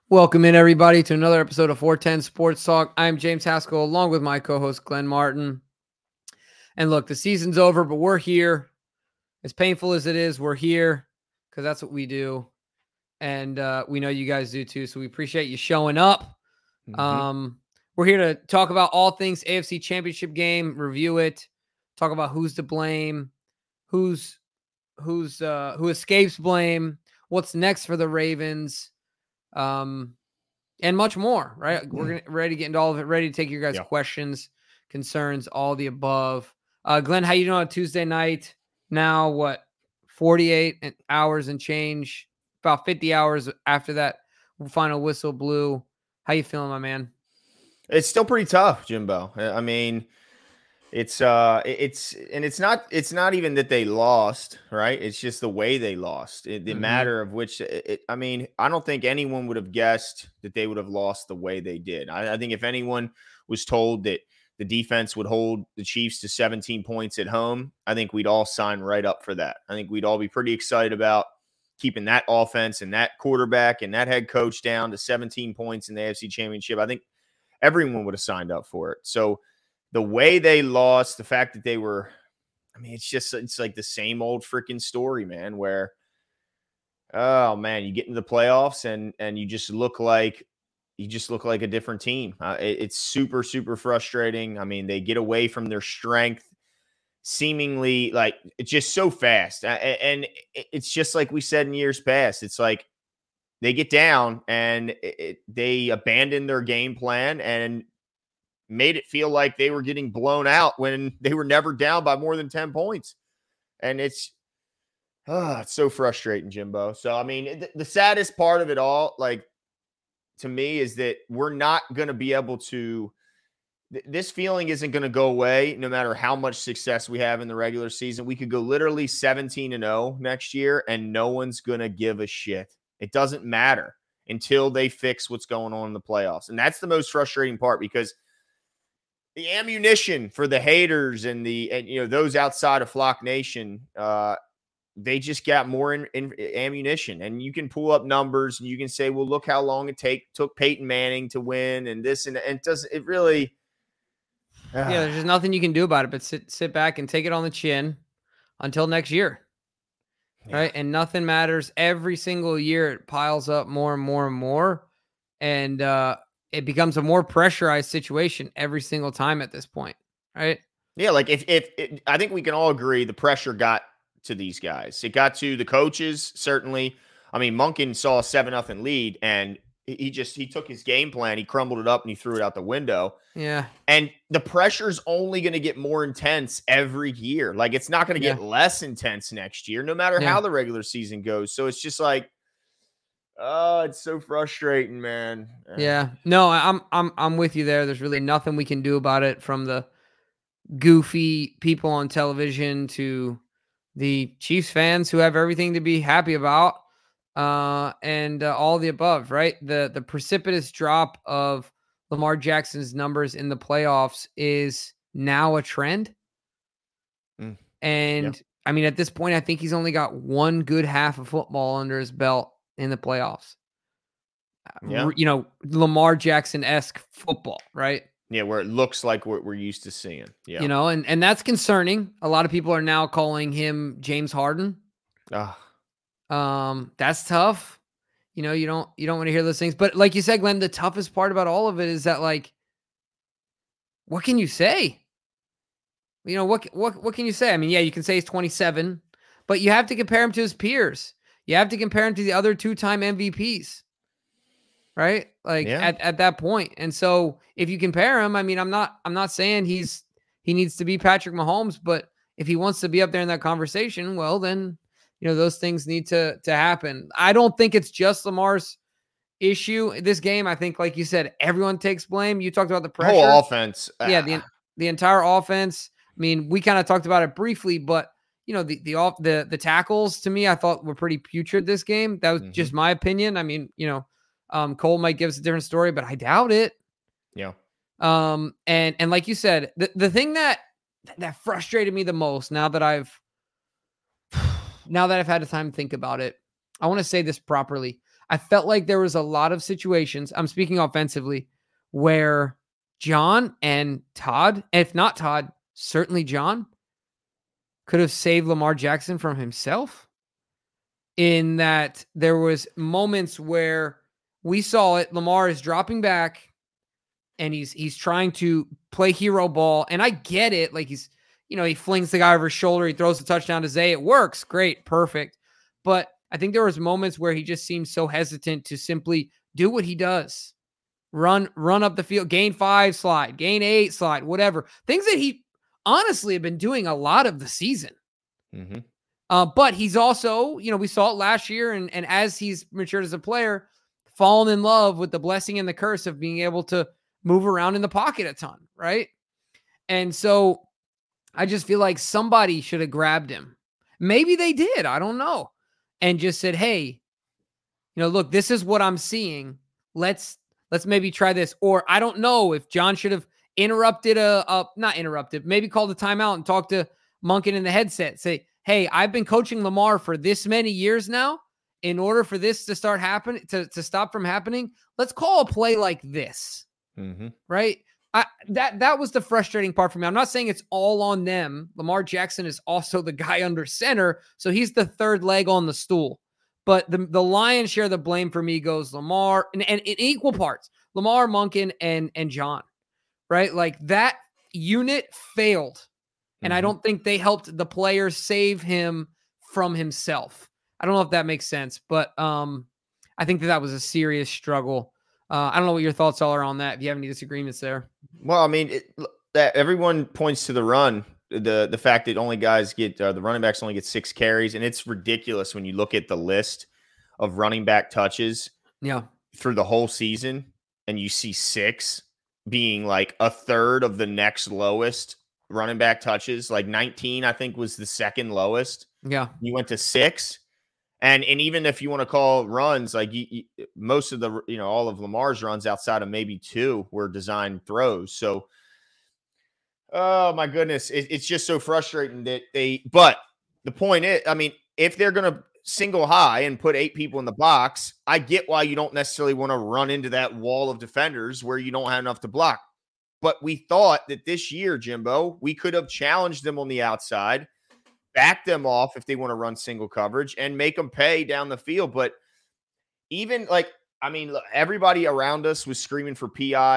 Welcome in, everybody, to another episode of 410 Sports Talk. I'm James Haskell, along with my co-host, Glenn Martin. And look, the season's over, but we're here. As painful as it is, we're here because that's what we do. And we know you guys do too, so we appreciate you showing up. We're here to talk about all things AFC Championship game, review it, talk about who's to blame, who escapes blame, what's next for the Ravens. And much more, right? We're ready to get into all of it, ready to take your guys' questions, concerns, all the above. Glenn, how you doing on Tuesday night? Now, 48 hours and change, about 50 hours after that final whistle blew. How you feeling, my man? It's still pretty tough, Jimbo. I mean, it's not even that they lost, right? It's just the way they lost. The matter of which, I don't think anyone would have guessed that they would have lost the way they did. I think if anyone was told that the defense would hold the Chiefs to 17 points at home, I think we'd all sign right up for that. I think we'd all be pretty excited about keeping that offense and that quarterback and that head coach down to 17 points in the AFC Championship. I think everyone would have signed up for it. So the way they lost, the fact that they were, it's like the same old freaking story, man, where, oh man, you get into the playoffs and you just look like a different team. It's super, super frustrating. I mean, they get away from their strength seemingly, like, it's just so fast. And it's just like we said in years past. It's like they get down and they abandon their game plan and made it feel like they were getting blown out when they were never down by more than 10 points. And it's so frustrating, Jimbo. So, I mean, the saddest part of it all, like, to me, is that we're not going to be able to, this feeling isn't going to go away no matter how much success we have in the regular season. We could go literally 17-0 next year and no one's going to give a shit. It doesn't matter until they fix what's going on in the playoffs. And that's the most frustrating part, because the ammunition for the haters and those outside of Flock Nation, they just got more in ammunition. And you can pull up numbers and you can say, well, look how long it took Peyton Manning to win and this and it doesn't. It really, yeah, there's just nothing you can do about it but sit back and take it on the chin until next year. Yeah. Right. And nothing matters. Every single year it piles up more and more and more. And it becomes a more pressurized situation every single time at this point. Right. Yeah. Like if I think we can all agree the pressure got to these guys. It got to the coaches, certainly. I mean, Monken saw a 7-0 lead and he took his game plan, he crumbled it up and he threw it out the window. Yeah. And the pressure's only going to get more intense every year. Like, it's not going to get less intense next year, no matter how the regular season goes. So it's just like, oh, it's so frustrating, man. Yeah. No, I'm with you there. There's really nothing we can do about it, from the goofy people on television to the Chiefs fans who have everything to be happy about. And all the above, right? The precipitous drop of Lamar Jackson's numbers in the playoffs is now a trend. And I mean, at this point, I think he's only got one good half of football under his belt in the playoffs. Lamar Jackson-esque football, right? Yeah, where it looks like what we're used to seeing. Yeah. And that's concerning. A lot of people are now calling him James Harden. That's tough. You don't want to hear those things. But like you said, Glenn, the toughest part about all of it is that, like, what can you say? What can you say? I mean, yeah, you can say he's 27, but you have to compare him to his peers. You have to compare him to the other 2-time MVPs, right? Like at that point. And so if you compare him, I mean, I'm not saying he needs to be Patrick Mahomes, but if he wants to be up there in that conversation, well, then, those things need to happen. I don't think it's just Lamar's issue this game. I think, like you said, everyone takes blame. You talked about the pressure. Whole offense. Yeah, the entire offense. I mean, we kind of talked about it briefly, but the tackles, to me, I thought were pretty putrid this game. That was just my opinion. I mean, Cole might give us a different story, but I doubt it. Yeah. And like you said, the thing that frustrated me the most, now that I've had the time to think about it, I want to say this properly. I felt like there was a lot of situations, I'm speaking offensively, where John and Todd, if not Todd, certainly John, could have saved Lamar Jackson from himself, in that there was moments where we saw it. Lamar is dropping back and he's trying to play hero ball. And I get it. Like he flings the guy over his shoulder. He throws the touchdown to Zay. It works. Great. Perfect. But I think there was moments where he just seemed so hesitant to simply do what he does. Run up the field, gain 5 slide, gain 8 slide, whatever. Things that he honestly have been doing a lot of the season. Mm-hmm. But he's also, we saw it last year, and as he's matured as a player, fallen in love with the blessing and the curse of being able to move around in the pocket a ton, right? And so I just feel like somebody should have grabbed him. Maybe they did, I don't know. And just said, hey, look, this is what I'm seeing. Let's maybe try this. Or I don't know if John should have interrupted not interrupted, maybe called a timeout and talked to Monken in the headset. Say, hey, I've been coaching Lamar for this many years now. In order for this to start happening, to stop from happening, let's call a play like this. Mm-hmm. Right? That was the frustrating part for me. I'm not saying it's all on them. Lamar Jackson is also the guy under center, so he's the third leg on the stool. But the lion's share of the blame for me goes Lamar, and in equal parts, Lamar, Monken, and John. Right? Like that unit failed. And I don't think they helped the player save him from himself. I don't know if that makes sense, but I think that was a serious struggle. I don't know what your thoughts are on that. If you have any disagreements there. Well, I mean, that everyone points to the run, the fact that only guys get the running backs only get 6 carries, and it's ridiculous when you look at the list of running back touches. Yeah, through the whole season, and you see 6 being like a third of the next lowest running back touches. Like 19, I think, was the second lowest. Yeah, you went to 6. And even if you want to call runs, like most of the, all of Lamar's runs outside of maybe 2 were designed throws. So, oh my goodness, it's just so frustrating that but the point is, I mean, if they're going to single high and put 8 people in the box, I get why you don't necessarily want to run into that wall of defenders where you don't have enough to block. But we thought that this year, Jimbo, we could have challenged them on the outside, back them off if they want to run single coverage, and make them pay down the field. But even everybody around us was screaming for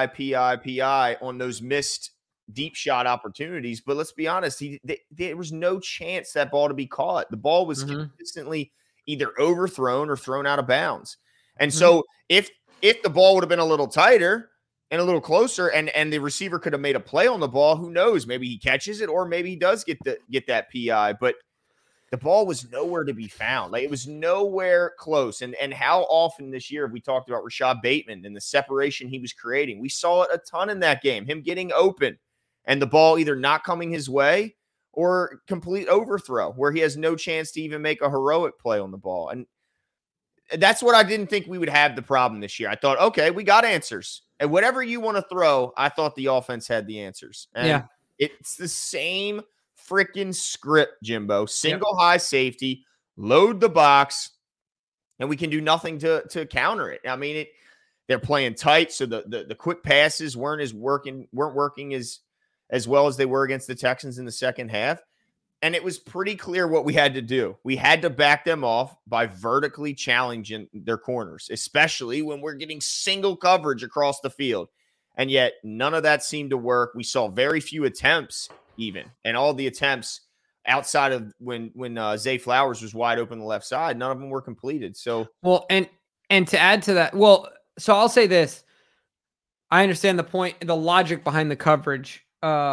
PI on those missed deep shot opportunities. But let's be honest, there was no chance that ball to be caught. The ball was consistently either overthrown or thrown out of bounds. And so if the ball would have been a little tighter and a little closer, and the receiver could have made a play on the ball, who knows? Maybe he catches it, or maybe he does get that PI. But the ball was nowhere to be found. Like, it was nowhere close. And how often this year have we talked about Rashad Bateman and the separation he was creating? We saw it a ton in that game, him getting open and the ball either not coming his way or complete overthrow where he has no chance to even make a heroic play on the ball. And that's what I didn't think we would have the problem this year. I thought, okay, we got answers. And whatever you want to throw, I thought the offense had the answers. And it's the same freaking script, Jimbo. Single high safety, load the box, and we can do nothing to counter it. I mean, they're playing tight, so the quick passes weren't working as well as they were against the Texans in the second half. And it was pretty clear what we had to do. We had to back them off by vertically challenging their corners, especially when we're getting single coverage across the field. And yet none of that seemed to work. We saw very few attempts even. And all the attempts outside of when Zay Flowers was wide open on the left side, none of them were completed. So, well, and to add to that, so I'll say this. I understand the point, the logic behind the coverage.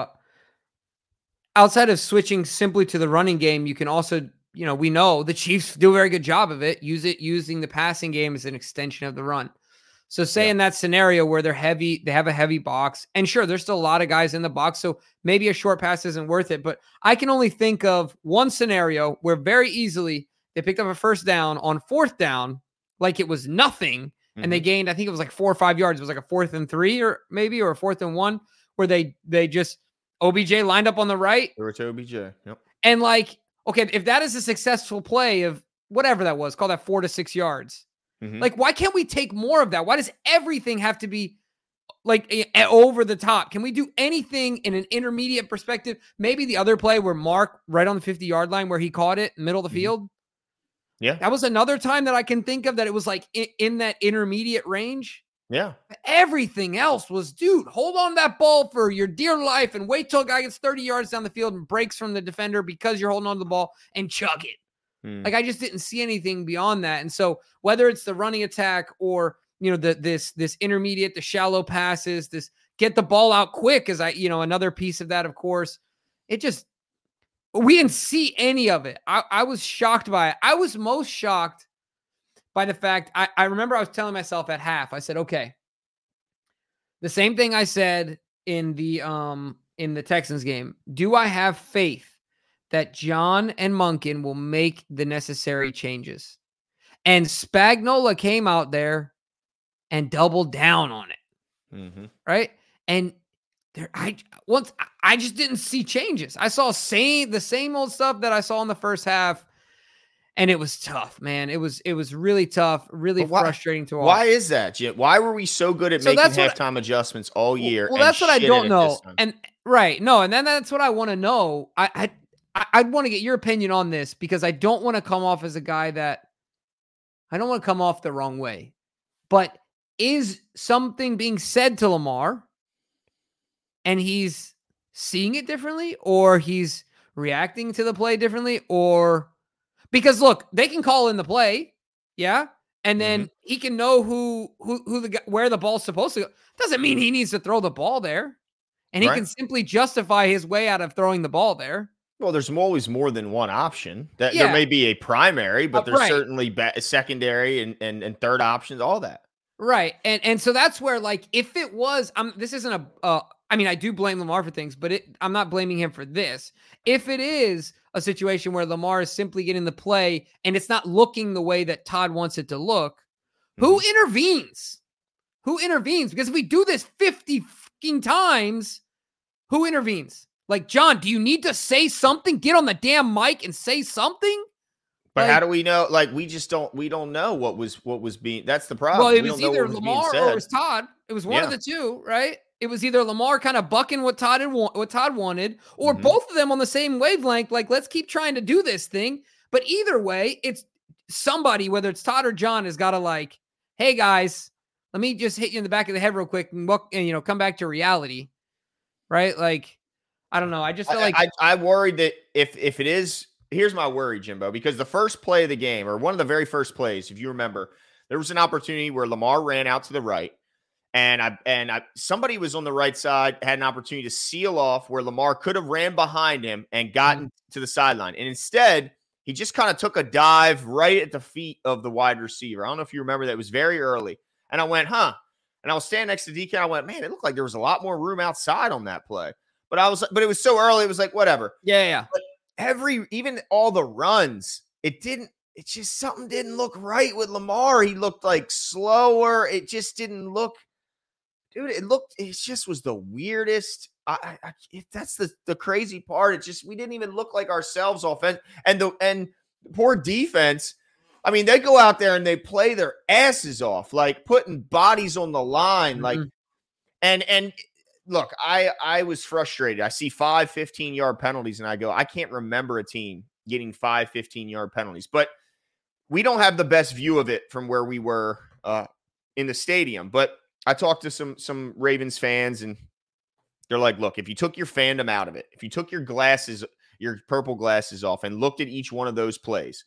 Outside of switching simply to the running game, you can also, we know the Chiefs do a very good job of it, using the passing game as an extension of the run. So say in that scenario where they're heavy, they have a heavy box, and sure, there's still a lot of guys in the box, so maybe a short pass isn't worth it. But I can only think of one scenario where very easily they picked up a first down on 4th down, like it was nothing, and they gained, I think it was like 4 or 5 yards. It was like a 4th and 3 or a 4th and 1, where they just OBJ lined up on the right. They were to OBJ. Yep. And okay, if that is a successful play of whatever that was, call that 4 to 6 yards. Mm-hmm. Like, why can't we take more of that? Why does everything have to be like over the top? Can we do anything in an intermediate perspective? Maybe the other play where Mark right on the 50-yard line where he caught it, middle of the field. Yeah. That was another time that I can think of that it was like in that intermediate range. Yeah. Everything else was, dude, hold on to that ball for your dear life and wait till a guy gets 30 yards down the field and breaks from the defender because you're holding on to the ball and chug it. Like, I just didn't see anything beyond that. And so whether it's the running attack or, this intermediate, the shallow passes, this get the ball out quick is another piece of that, of course, we didn't see any of it. I was shocked by it. I was most shocked by the fact I remember I was telling myself at half, I said, okay, the same thing I said in the Texans game. Do I have faith that John and Monken will make the necessary changes? And Spagnuolo came out there and doubled down on it. Right. And I just didn't see changes. I saw the same old stuff that I saw in the first half. And it was tough, man. It was really tough, really frustrating to watch. Why is that, Jim? Why were we so good at making halftime adjustments all year? Well, that's what I don't know. And then that's what I want to know. I'd want to get your opinion on this because I don't want to come off as a guy that I don't want to come off the wrong way. But is something being said to Lamar and he's seeing it differently, or he's reacting to the play differently, or because look, they can call in the play. Yeah. And then he can know where the ball's supposed to go. Doesn't mean he needs to throw the ball there. And he can simply justify his way out of throwing the ball there. Well, there's always more than one option. There may be a primary, but there's certainly secondary and third options, all that. Right. And so that's where, like, if it was, this isn't I do blame Lamar for things, but I'm not blaming him for this. If it is a situation where Lamar is simply getting the play and it's not looking the way that Todd wants it to look, who intervenes? Who intervenes? Because if we do this 50 fucking times, who intervenes? Like, John, do you need to say something? Get on the damn mic and say something? But how do we know? Like, we don't know what was being, that's the problem. Well, it was either Lamar or it was Todd. It was one of the two, right? It was either Lamar kind of bucking what Todd wanted, or both of them on the same wavelength. Like, let's keep trying to do this thing. But either way, it's somebody, whether it's Todd or John, has got to like, hey guys, let me just hit you in the back of the head real quick and come back to reality, right? Like, I don't know. I just feel like I worried that if it is, here's my worry, Jimbo, because the first play of the game, or one of the very first plays, if you remember, there was an opportunity where Lamar ran out to the right. And somebody was on the right side, had an opportunity to seal off where Lamar could have ran behind him and gotten to the sideline. And instead, he just kind of took a dive right at the feet of the wide receiver. I don't know if you remember that. It was very early. And I went, And I was standing next to DK. I went, man, it looked like there was a lot more room outside on that play. But it was so early. It was like, whatever. Yeah. But even all the runs, something didn't look right with Lamar. He looked like slower. It just didn't look. Dude, it just was the weirdest. That's the crazy part. We didn't even look like ourselves offense. And poor defense. I mean, they go out there and they play their asses off, like putting bodies on the line. Like, and look, I was frustrated. I see 5 15-yard penalties and I go, I can't remember a team getting 5 15-yard penalties, but we don't have the best view of it from where we were in the stadium. But I talked to some Ravens fans and they're like, look, if you took your fandom out of it, if you took your purple glasses off and looked at each one of those plays,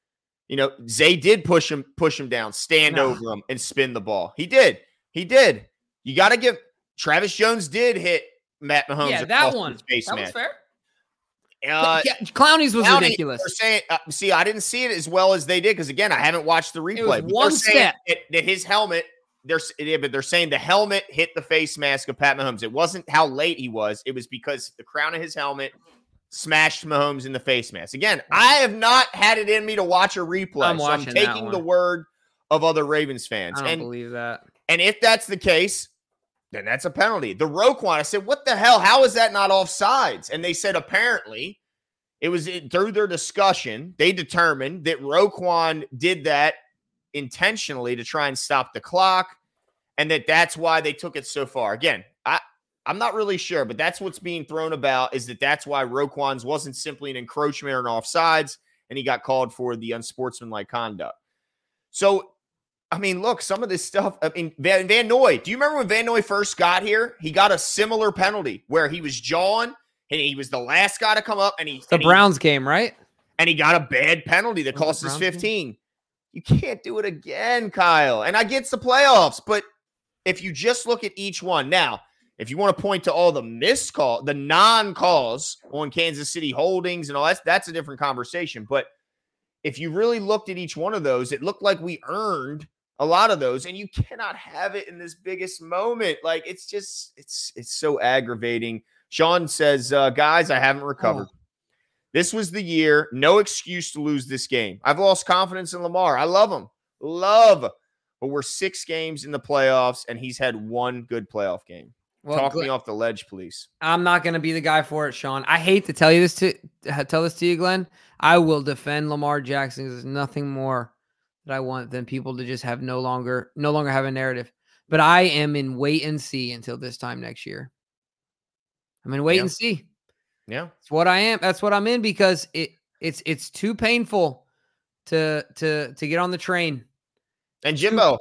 Zay did push him down, stand over him and spin the ball. He did. You got to give Travis Jones did hit Matt Mahomes. Yeah, that one. Face that mask. was fair. Clowney's was ridiculous. See, I didn't see it as well as they did because, again, I haven't watched the replay. It was one step. That his helmet, but they're saying the helmet hit the face mask of Pat Mahomes. It wasn't how late he was. It was because the crown of his helmet smashed Mahomes in the face mask. Again, I have not had it in me to watch a replay. I'm taking the word of other Ravens fans. I don't believe that. And if that's the case, then that's a penalty. The Roquan, I said, what the hell? How is that not offsides? And they said apparently it was through their discussion, they determined that Roquan did that intentionally to try and stop the clock, and that's why they took it so far. Again, I'm not really sure, but that's what's being thrown about, is that's why Roquan's wasn't simply an encroachment or an offsides, and he got called for the unsportsmanlike conduct. So, I mean, look, some of this stuff, I mean, Van Noy, do you remember when Van Noy first got here? He got a similar penalty where he was jawing, and he was the last guy to come up, and the Browns game, right? And he got a bad penalty that cost us 15. You can't do it again, Kyle. And I get it's the playoffs, but if you just look at each one now, if you want to point to all the missed call, the non-calls on Kansas City holdings and all that's a different conversation. But if you really looked at each one of those, it looked like we earned a lot of those, and you cannot have it in this biggest moment. Like, it's just, it's so aggravating. Sean says, guys, I haven't recovered. This was the year. No excuse to lose this game. I've lost confidence in Lamar. I love him. But we're 6 games in the playoffs, and he's had one good playoff game. Well, talk me off the ledge, please. I'm not going to be the guy for it, Sean. I hate to tell this to you, Glenn. I will defend Lamar Jackson. There's nothing more that I want than people to just have no longer have a narrative. But I am in wait and see until this time next year. I'm in wait and see. Yeah, it's what I am. That's what I'm in, because it's too painful to get on the train. And Jimbo,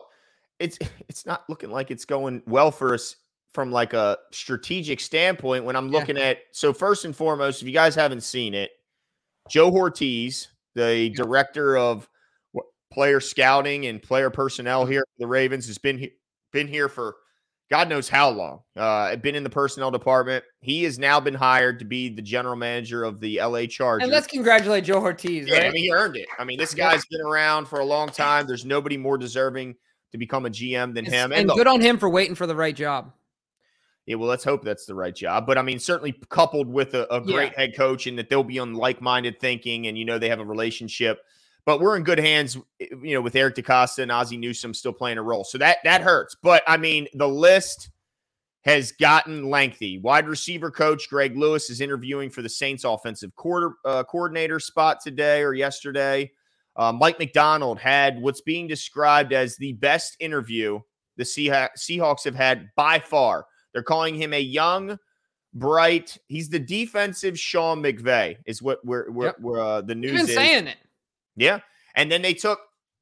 it's not looking like it's going well for us from like a strategic standpoint when I'm looking at. So first and foremost, if you guys haven't seen it, Joe Ortiz, the director of player scouting and player personnel here for the Ravens, has been here for God knows how long. Been in the personnel department. He has now been hired to be the general manager of the LA Chargers. And let's congratulate Joe Ortiz. Right? I mean, he earned it. I mean, this guy's been around for a long time. There's nobody more deserving to become a GM than him. And good on him for waiting for the right job. Yeah, well, let's hope that's the right job. But, I mean, certainly coupled with a great head coach, and that they'll be on like-minded thinking, and, they have a relationship. But we're in good hands, with Eric DeCosta and Ozzie Newsome still playing a role. So that hurts. But, I mean, the list has gotten lengthy. Wide receiver coach Greg Lewis is interviewing for the Saints offensive coordinator spot today or yesterday. Mike McDonald had what's being described as the best interview the Seahawks have had by far. They're calling him a young, bright. He's the defensive Sean McVay, is what we're the news You've been is. Saying it. Yeah. And then they took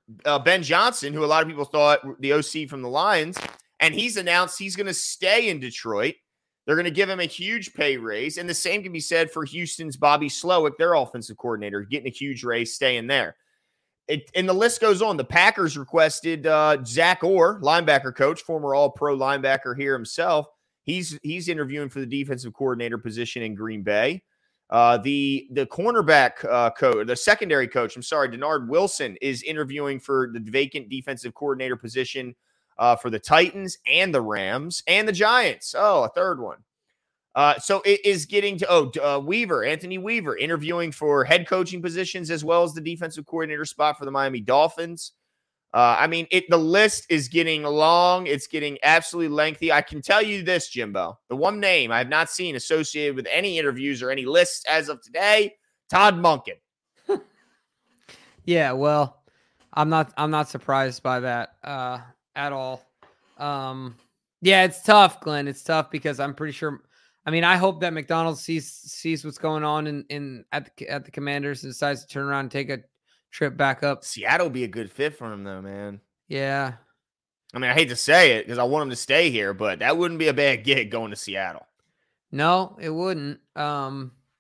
Ben Johnson, who a lot of people thought the OC from the Lions, and he's announced he's going to stay in Detroit. They're going to give him a huge pay raise. And the same can be said for Houston's Bobby Slowick, their offensive coordinator, getting a huge raise, staying there. And the list goes on. The Packers requested Zach Orr, linebacker coach, former All-Pro linebacker here himself. He's interviewing for the defensive coordinator position in Green Bay. The cornerback coach, the secondary coach, Denard Wilson, is interviewing for the vacant defensive coordinator position for the Titans and the Rams and the Giants. Oh, a third one. So it is getting to Anthony Weaver, interviewing for head coaching positions as well as the defensive coordinator spot for the Miami Dolphins. The list is getting long. It's getting absolutely lengthy. I can tell you this, Jimbo, the one name I have not seen associated with any interviews or any lists as of today, Todd Monken. Yeah, well, I'm not surprised by that at all. Yeah, it's tough, Glenn. It's tough because I'm pretty sure. I mean, I hope that McDonald's sees what's going on at the Commanders and decides to turn around and take a trip back up. Seattle would be a good fit for him, though, man. Yeah. I mean, I hate to say it because I want him to stay here, but that wouldn't be a bad gig going to Seattle. No, it wouldn't. I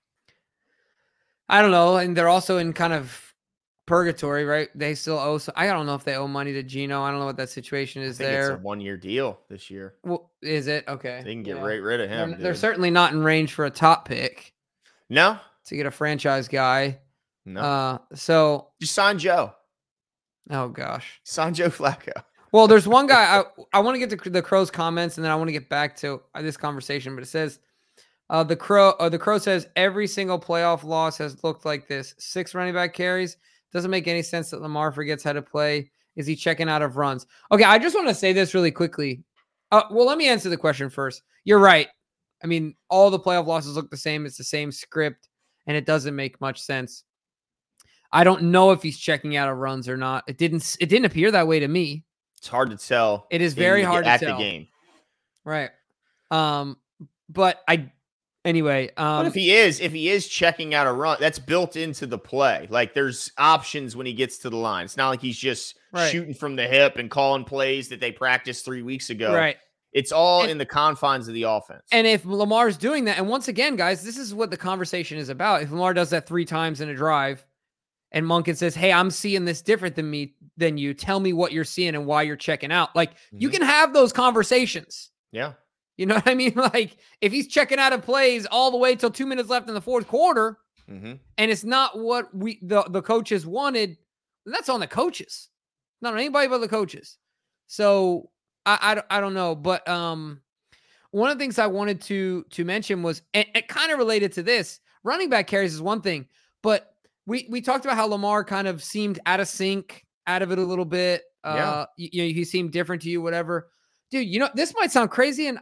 don't know. And they're also in kind of purgatory, right? They still owe. I don't know if they owe money to Geno. I don't know what that situation is there. It's a 1-year deal this year. Well, is it? Okay. They can get right rid of him. They're certainly not in range for a top pick. No. To get a franchise guy. No. So just sign Joe. Oh gosh. Sign Joe Flacco. Well, there's one guy I want to get to the Crow's comments, and then I want to get back to this conversation. But it says the Crow says every single playoff loss has looked like this. 6 running back carries. Doesn't make any sense that Lamar forgets how to play. Is he checking out of runs? Okay, I just want to say this really quickly. Well, let me answer the question first. You're right. I mean, all the playoff losses look the same. It's the same script, and it doesn't make much sense. I don't know if he's checking out of runs or not. It didn't appear that way to me. It's hard to tell. It is very hard to tell at the game. Right. But anyway. But if he is checking out a run, that's built into the play. Like there's options when he gets to the line. It's not like he's just shooting from the hip and calling plays that they practiced 3 weeks ago. Right. It's all in the confines of the offense. And if Lamar's doing that, and once again, guys, this is what the conversation is about. If Lamar does that 3 times in a drive and Monken says, hey, I'm seeing this different than you. Tell me what you're seeing and why you're checking out. Like you can have those conversations. Yeah. You know what I mean? Like if he's checking out of plays all the way till 2 minutes left in the fourth quarter and it's not what the coaches wanted, then that's on the coaches, not on anybody but the coaches. So I don't know. But one of the things I wanted to mention was, and it kind of related to this, running back carries is one thing, but we talked about how Lamar kind of seemed out of sync, out of it a little bit. He seemed different to you, whatever. Dude, this might sound crazy, and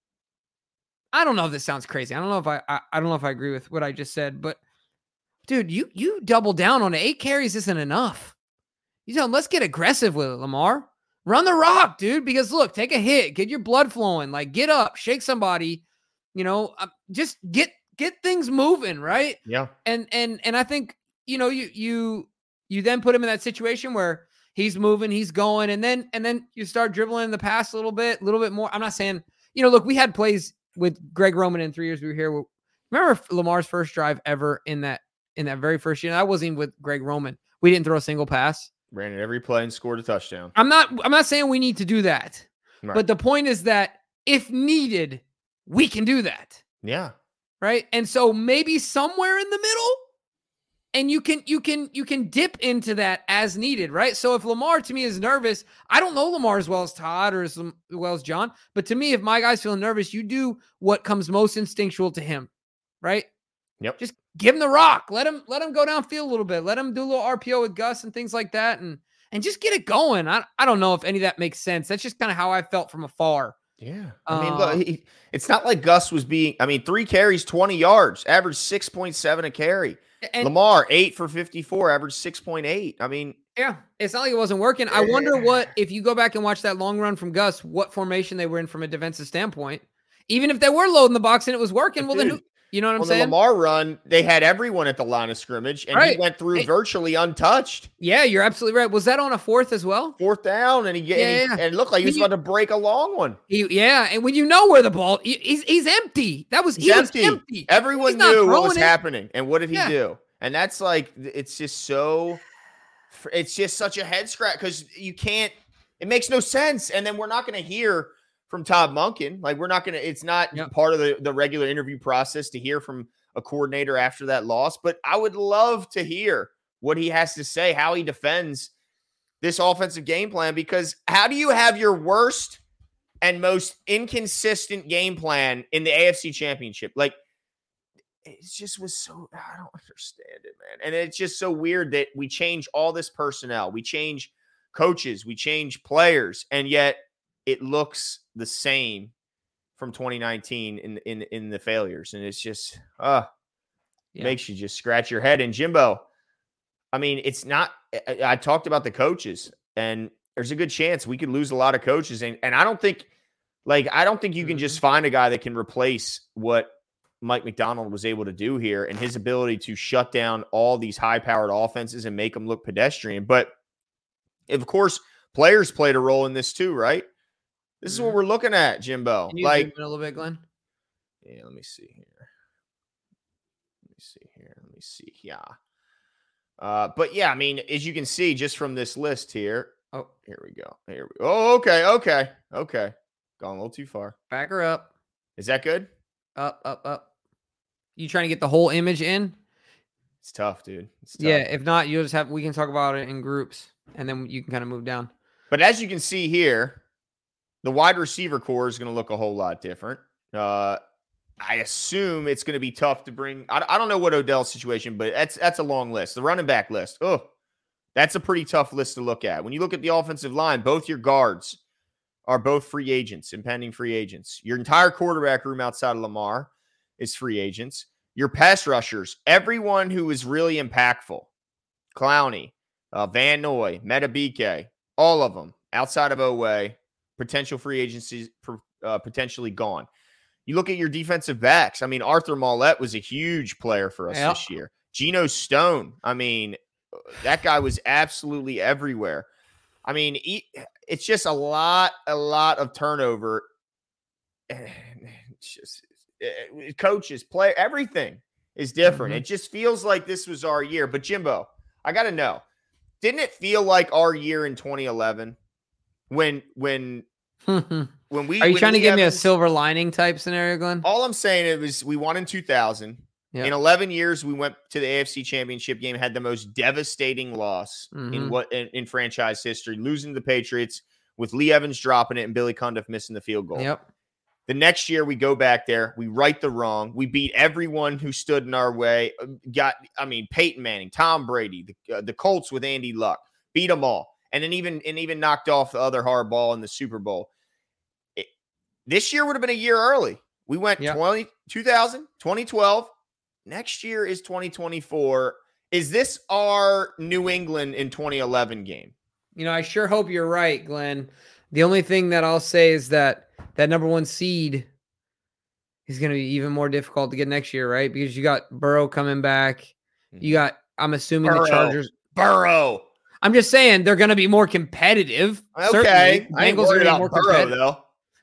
I don't know if this sounds crazy. I don't know if I don't know if I agree with what I just said, but dude, you double down on it. 8 carries isn't enough. Let's get aggressive with it, Lamar. Run the rock, dude, because look, take a hit, get your blood flowing, like get up, shake somebody, just get things moving, right? Yeah. And I think, you then put him in that situation where he's moving, he's going, and then you start dribbling in the pass a little bit more. I'm not saying, look, we had plays with Greg Roman in 3 years we were here. Remember Lamar's first drive ever in that very first year? I wasn't even with Greg Roman. We didn't throw a single pass. Ran it every play and scored a touchdown. I'm not saying we need to do that. Right. But the point is that if needed, we can do that. Yeah. Right? And so maybe somewhere in the middle, and you can dip into that as needed, right? So if Lamar to me is nervous, I don't know Lamar as well as Todd or as well as John, but to me, if my guy's feeling nervous, you do what comes most instinctual to him, right? Yep. Just give him the rock. Let him go downfield a little bit. Let him do a little RPO with Gus and things like that, and just get it going. I don't know if any of that makes sense. That's just kind of how I felt from afar. Yeah. I mean, look, it's not like Gus was 3 carries, 20 yards, averaged 6.7 a carry. And Lamar, 8 for 54, averaged 6.8. I mean, yeah, it's not like it wasn't working. I wonder what, if you go back and watch that long run from Gus, what formation they were in from a defensive standpoint. Even if they were loading the box and it was working, well, then you know what I'm saying? On the Lamar run, they had everyone at the line of scrimmage, and he went through virtually untouched. Yeah, you're absolutely right. Was that on a 4th as well? 4th down, and and it looked like he was about to break a long one. And when you know where the ball, he's empty. He was empty. Everyone knew what was happening, and what did he do? And that's like, it's just such a head scratch because it makes no sense. And then we're not going to hear from Todd Monken. Like it's not part of the regular interview process to hear from a coordinator after that loss, but I would love to hear what he has to say, how he defends this offensive game plan, because how do you have your worst and most inconsistent game plan in the AFC Championship? Like, it just was so, I don't understand it, man. And it's just so weird that we change all this personnel. We change coaches, we change players, and yet it looks the same from 2019 in the failures. And it's just, makes you just scratch your head. And Jimbo, I mean, it's not, I talked about the coaches, and there's a good chance we could lose a lot of coaches. And I don't think you can just find a guy that can replace what Mike Macdonald was able to do here, and his ability to shut down all these high-powered offenses and make them look pedestrian. But, of course, players played a role in this too, right? This is what we're looking at, Jimbo. Can you zoom in a little bit, Glenn? Yeah, let me see here. But, yeah, I mean, as you can see just from this list here. Oh, here we go. Oh, okay. Gone a little too far. Back her up. Is that good? Up. You trying to get the whole image in? It's tough, dude. It's tough. Yeah, if not, we can talk about it in groups, and then you can kind of move down. But as you can see here, the wide receiver core is going to look a whole lot different. I assume it's going to be tough to bring. I don't know what Odell's situation, but that's a long list. The running back list. Oh, that's a pretty tough list to look at. When you look at the offensive line, both your guards are both free agents, impending free agents. Your entire quarterback room outside of Lamar is free agents. Your pass rushers, everyone who is really impactful, Clowney, Van Noy, Metabike, all of them outside of Oweh, potential free agencies potentially gone. You look at your defensive backs. I mean, Arthur Mollett was a huge player for us this year. Geno Stone, I mean, that guy was absolutely everywhere. I mean, it's just a lot of turnover. It's just coaches, play, everything is different. It just feels like this was our year. But Jimbo, I got to know, didn't it feel like our year in 2011 when we are you trying to give me a silver lining type scenario, Glenn? All I'm saying it was we won in 2000. Yep. In 11 years, we went to the AFC Championship game, had the most devastating loss in franchise history, losing to the Patriots with Lee Evans dropping it and Billy Cundiff missing the field goal. Yep. The next year, we go back there, we right the wrong, we beat everyone who stood in our way. Peyton Manning, Tom Brady, the Colts with Andy Luck, beat them all, and then even knocked off the other hardball in the Super Bowl. This year would have been a year early. We went 2000, 2012. Next year is 2024. Is this our New England in 2011 game? I sure hope you're right, Glenn. The only thing that I'll say is that number one seed is going to be even more difficult to get next year, right? Because you got Burrow coming back. You got, I'm assuming the Chargers. Burrow. I'm just saying they're going to be more competitive. Okay. Certainly. I ain't worried about Burrow, though.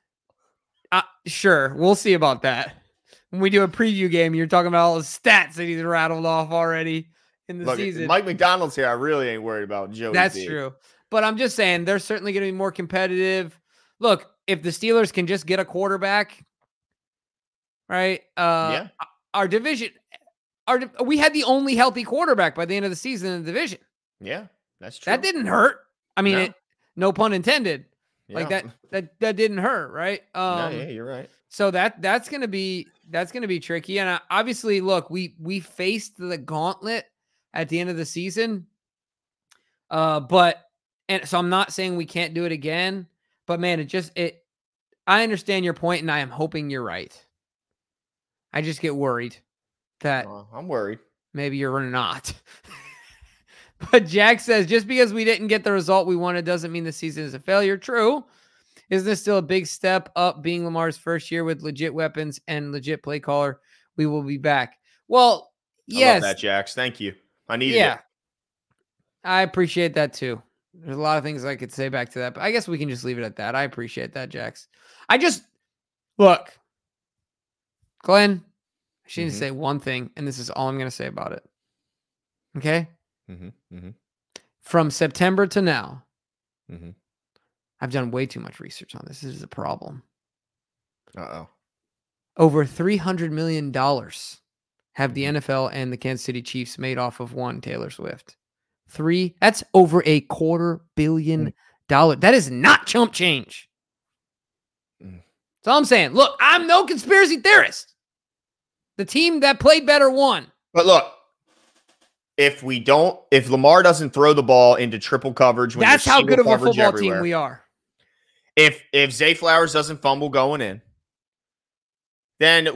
Sure. We'll see about that. When we do a preview game, you're talking about all the stats that he's rattled off already in the season. Mike McDonald's here. I really ain't worried about Joey. That's true. But I'm just saying they're certainly going to be more competitive. Look, if the Steelers can just get a quarterback, right? Our division, we had the only healthy quarterback by the end of the season in the division. Yeah, that's true. That didn't hurt. I mean, no pun intended. Yeah. Like that didn't hurt, right? You're right. So that's gonna be tricky. And obviously, look, we faced the gauntlet at the end of the season. So I'm not saying we can't do it again, but man, I understand your point, and I am hoping you're right. I just get worried that I'm worried. Maybe you're not. But Jack says, just because we didn't get the result we wanted doesn't mean the season is a failure. True. Isn't this still a big step up being Lamar's first year with legit weapons and legit play caller? We will be back. Well, yes. I love that, Jax. Thank you. I needed it. I appreciate that too. There's a lot of things I could say back to that, but I guess we can just leave it at that. I appreciate that, Jax. Look, Glenn, I shouldn't say one thing, and this is all I'm going to say about it. Okay? From September to now, I've done way too much research on this. This is a problem. Over $300 million have the NFL and the Kansas City Chiefs made off of one Taylor Swift. That's over $250 million. That is not chump change. That's all I'm saying. Look, I'm no conspiracy theorist. The team that played better won. But look, if Lamar doesn't throw the ball into triple coverage, that's how good of a football team we are. If Zay Flowers doesn't fumble going in, then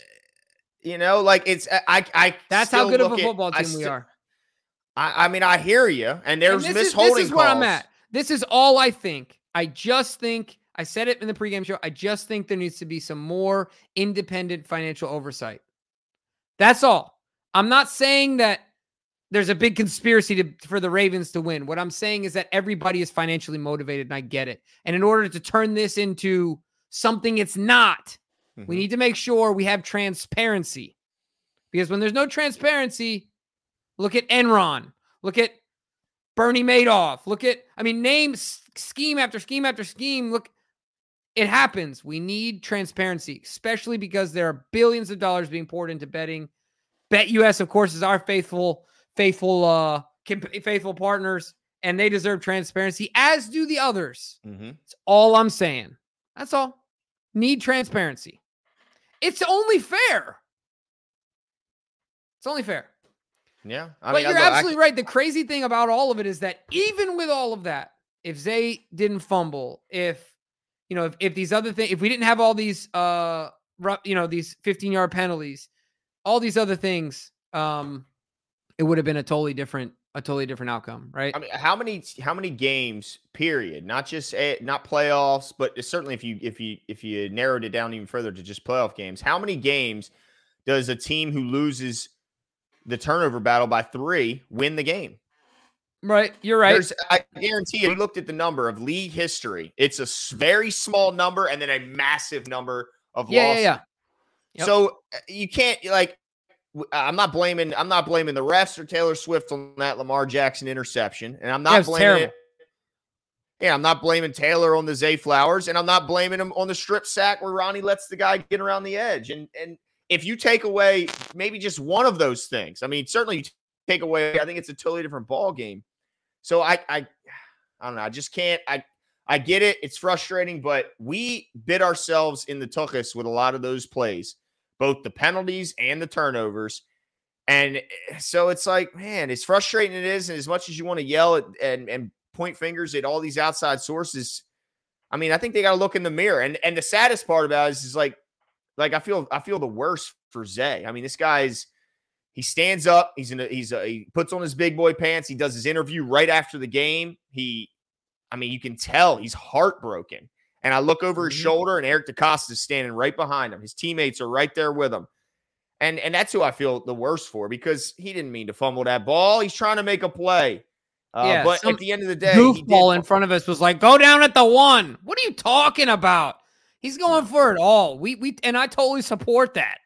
that's how good of a football team we are. I mean, I hear you, and there's misholding calls. This is where I'm at. This is all I think. I just think, I said it in the pregame show, I just think there needs to be some more independent financial oversight. That's all. I'm not saying that there's a big conspiracy for the Ravens to win. What I'm saying is that everybody is financially motivated, and I get it. And in order to turn this into something it's not, we need to make sure we have transparency. Because when there's no transparency, look at Enron. Look at Bernie Madoff. Name scheme after scheme after scheme. Look, it happens. We need transparency, especially because there are billions of dollars being poured into betting. BetUS, of course, is our faithful partners, and they deserve transparency, as do the others. That's all I'm saying. That's all. Need transparency. It's only fair. It's only fair. Yeah. But you're absolutely right. The crazy thing about all of it is that even with all of that, if Zay didn't fumble, if these other things, if we didn't have all these, these 15-yard penalties, all these other things, it would have been a totally different a totally different outcome, right? I mean, how many games, period, not just not playoffs, but certainly if you narrowed it down even further to just playoff games, how many games does a team who loses the turnover battle by 3 win the game? Right. You're right. I guarantee you looked at the number of league history. It's a very small number and then a massive number of losses. Yeah. Yep. So you can't I'm not blaming the refs or Taylor Swift on that Lamar Jackson interception. And I'm not blaming it. Yeah, I'm not blaming Taylor on the Zay Flowers, and I'm not blaming him on the strip sack where Ronnie lets the guy get around the edge. And if you take away maybe just one of those things, I mean, certainly you take away, I think it's a totally different ball game. So I don't know. I just can't. I get it. It's frustrating, but we bit ourselves in the tuchus with a lot of those plays, both the penalties and the turnovers. And so it's like, man, as frustrating it is, and as much as you want to yell at and point fingers at all these outside sources, I mean, I think they got to look in the mirror. And the saddest part about it is like I feel the worst for Zay. I mean, this guy's. He stands up. He puts on his big boy pants. He does his interview right after the game. You can tell he's heartbroken. And I look over his shoulder, and Eric DeCosta is standing right behind him. His teammates are right there with him. And that's who I feel the worst for, because he didn't mean to fumble that ball. He's trying to make a play. But at the end of the day, goofball in front of us was like, go down at the 1. What are you talking about? He's going for it all. And I totally support that.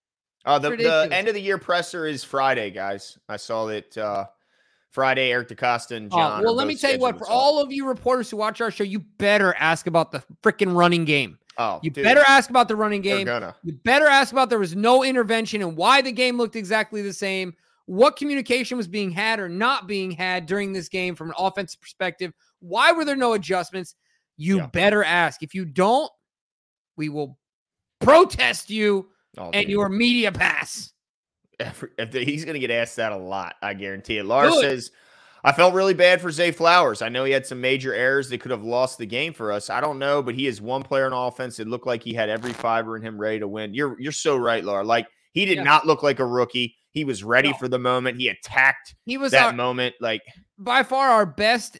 The end of the year presser is Friday, guys. I saw that Friday, Eric DeCosta and John. Well, let me tell you what, for all of you reporters who watch our show, you better ask about the freaking running game. Better ask about the running game. You better ask about there was no intervention and why the game looked exactly the same, what communication was being had or not being had during this game from an offensive perspective. Why were there no adjustments? You better ask. If you don't, we will protest you. And your media pass. He's going to get asked that a lot, I guarantee it. Lars says, I felt really bad for Zay Flowers. I know he had some major errors that could have lost the game for us. I don't know, but he is one player on offense. It looked like he had every fiber in him ready to win. You're so right, Laura. Like, he did not look like a rookie. He was ready for the moment. He attacked moment. Like, by far our best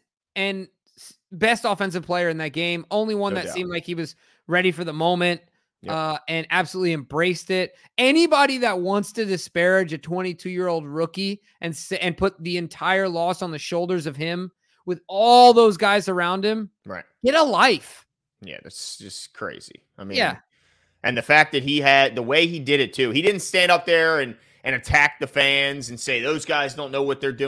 offensive player in that game. Only one that seemed like he was ready for the moment. And absolutely embraced it. Anybody that wants to disparage a 22-year-old rookie and put the entire loss on the shoulders of him with all those guys around him, get a life. Yeah, that's just crazy. I mean, and the fact that he had the way he did it too. He didn't stand up there and attack the fans and say those guys don't know what they're doing.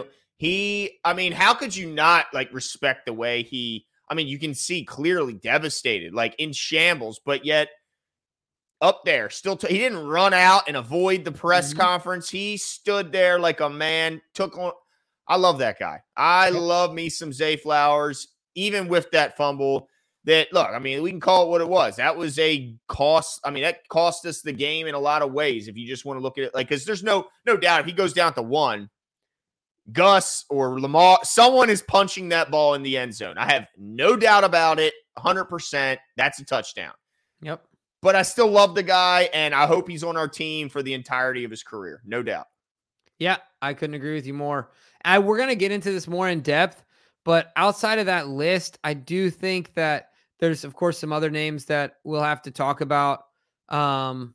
How could you not respect the way you can see clearly devastated, like in shambles, but yet up there, still, he didn't run out and avoid the press conference. He stood there like a man, I love that guy. I love me some Zay Flowers, even with that fumble that, look, we can call it what it was. That was a cost. That cost us the game in a lot of ways. If you just want to look at it because there's no doubt if he goes down to 1, Gus or Lamar, someone is punching that ball in the end zone. I have no doubt about it. 100%. That's a touchdown. Yep. But I still love the guy, and I hope he's on our team for the entirety of his career. No doubt. Yeah, I couldn't agree with you more. We're going to get into this more in depth, but outside of that list, I do think that there's, of course, some other names that we'll have to talk about. One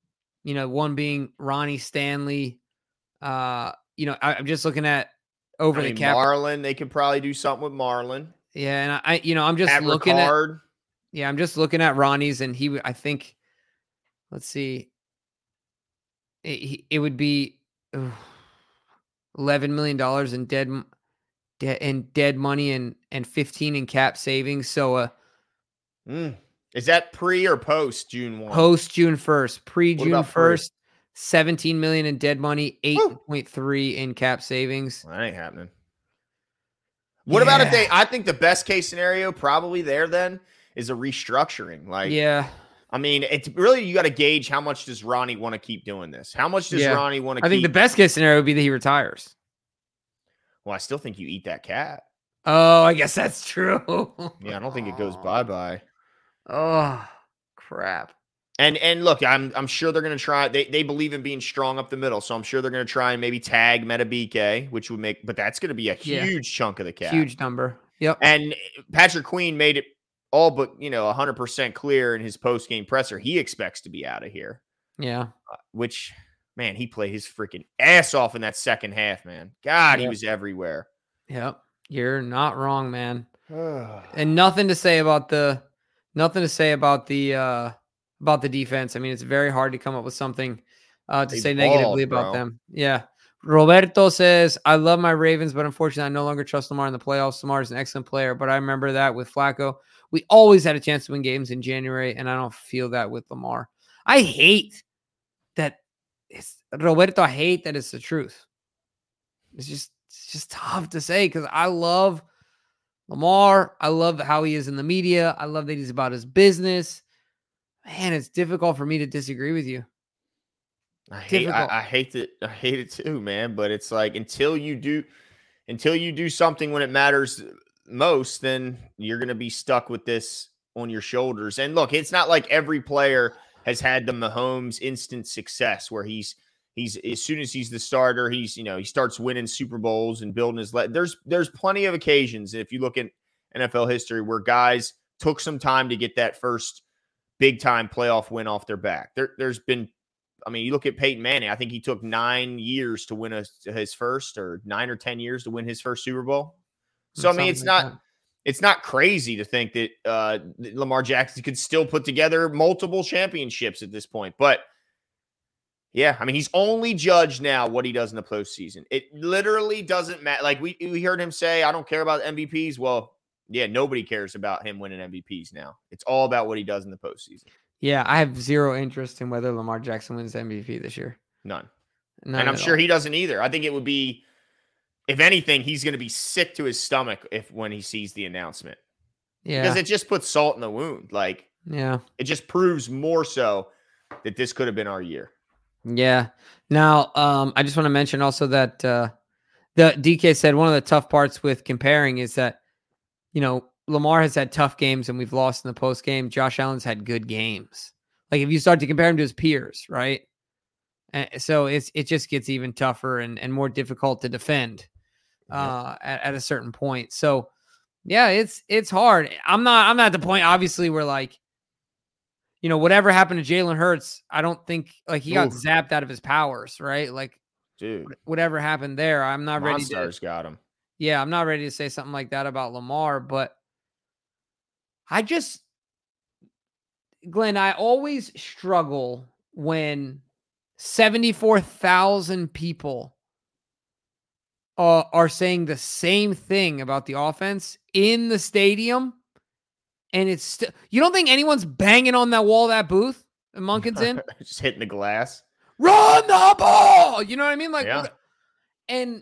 being Ronnie Stanley. I'm just looking at the cap. Marlon, they could probably do something with Marlon. Yeah, and I'm just looking at – yeah, I'm just looking at Ronnie's, and I think, let's see, it would be $11 million in dead money and 15 in cap savings. So, is that pre or post June 1? Post June 1st, pre June 1st, 17 million in dead money, 8.3 in cap savings. Well, that ain't happening. What about if I think the best case scenario probably there then is a restructuring. It's really, you got to gauge how much does Ronnie want to keep doing this? How much does Ronnie want to I think the best case scenario would be that he retires. Well, I still think you eat that cat. Oh, I guess that's true. Yeah, I don't think it goes bye-bye. Oh, crap. And look, I'm sure they're going to try. They believe in being strong up the middle, so I'm sure they're going to try and maybe tag Metabike, which would make. But that's going to be a huge chunk of the cap. Huge number. Yep. And Patrick Queen made it all but 100% clear in his post game presser. He expects to be out of here. Yeah. Which, man, he played his freaking ass off in that second half. Man, God, he was everywhere. Yep. You're not wrong, man. And nothing to say about the defense. I mean, it's very hard to come up with something to say negatively about them. Yeah. Roberto says, I love my Ravens, but unfortunately, I no longer trust Lamar in the playoffs. Lamar is an excellent player, but I remember that with Flacco. We always had a chance to win games in January, and I don't feel that with Lamar. I hate that. Roberto, I hate that it's the truth. It's just tough to say because I love Lamar. I love how he is in the media. I love that he's about his business. Man, it's difficult for me to disagree with you. I hate it too, man. But it's like until you do something when it matters most, then you're gonna be stuck with this on your shoulders. And look, it's not like every player has had the Mahomes instant success where he's as soon as he's the starter, he starts winning Super Bowls and building his there's plenty of occasions if you look at NFL history where guys took some time to get that first big time playoff win off their back. There's been, I mean, you look at Peyton Manning, I think he took 9 years to win his first, or 9 or 10 years to win his first Super Bowl. So, I mean, it's not crazy to think that Lamar Jackson could still put together multiple championships at this point. But yeah, I mean, he's only judged now what he does in the postseason. It literally doesn't matter. Like we heard him say, I don't care about MVPs. Well, yeah, nobody cares about him winning MVPs now. It's all about what he does in the postseason. Yeah, I have zero interest in whether Lamar Jackson wins MVP this year. None and I'm sure he doesn't either. I think it would be, if anything, he's going to be sick to his stomach when he sees the announcement. Yeah. Because it just puts salt in the wound. Like, yeah, it just proves more so that this could have been our year. Yeah. Now, I just want to mention also that the DK said one of the tough parts with comparing is that, Lamar has had tough games and we've lost in the post game. Josh Allen's had good games. Like if you start to compare him to his peers, right? And so it just gets even tougher and more difficult to defend at a certain point. So yeah, it's hard. I'm not at the point, obviously, where like, whatever happened to Jalen Hurts, I don't think like he got zapped out of his powers, right? Like, dude, whatever happened there, I'm not ready to. Monsters got him. Yeah, I'm not ready to say something like that about Lamar, but Glenn, I always struggle when 74,000 people are saying the same thing about the offense in the stadium. And it's still, you don't think anyone's banging on that wall, that booth at Monken's Inn? Just hitting the glass. Run the ball! You know what I mean? Like, yeah. And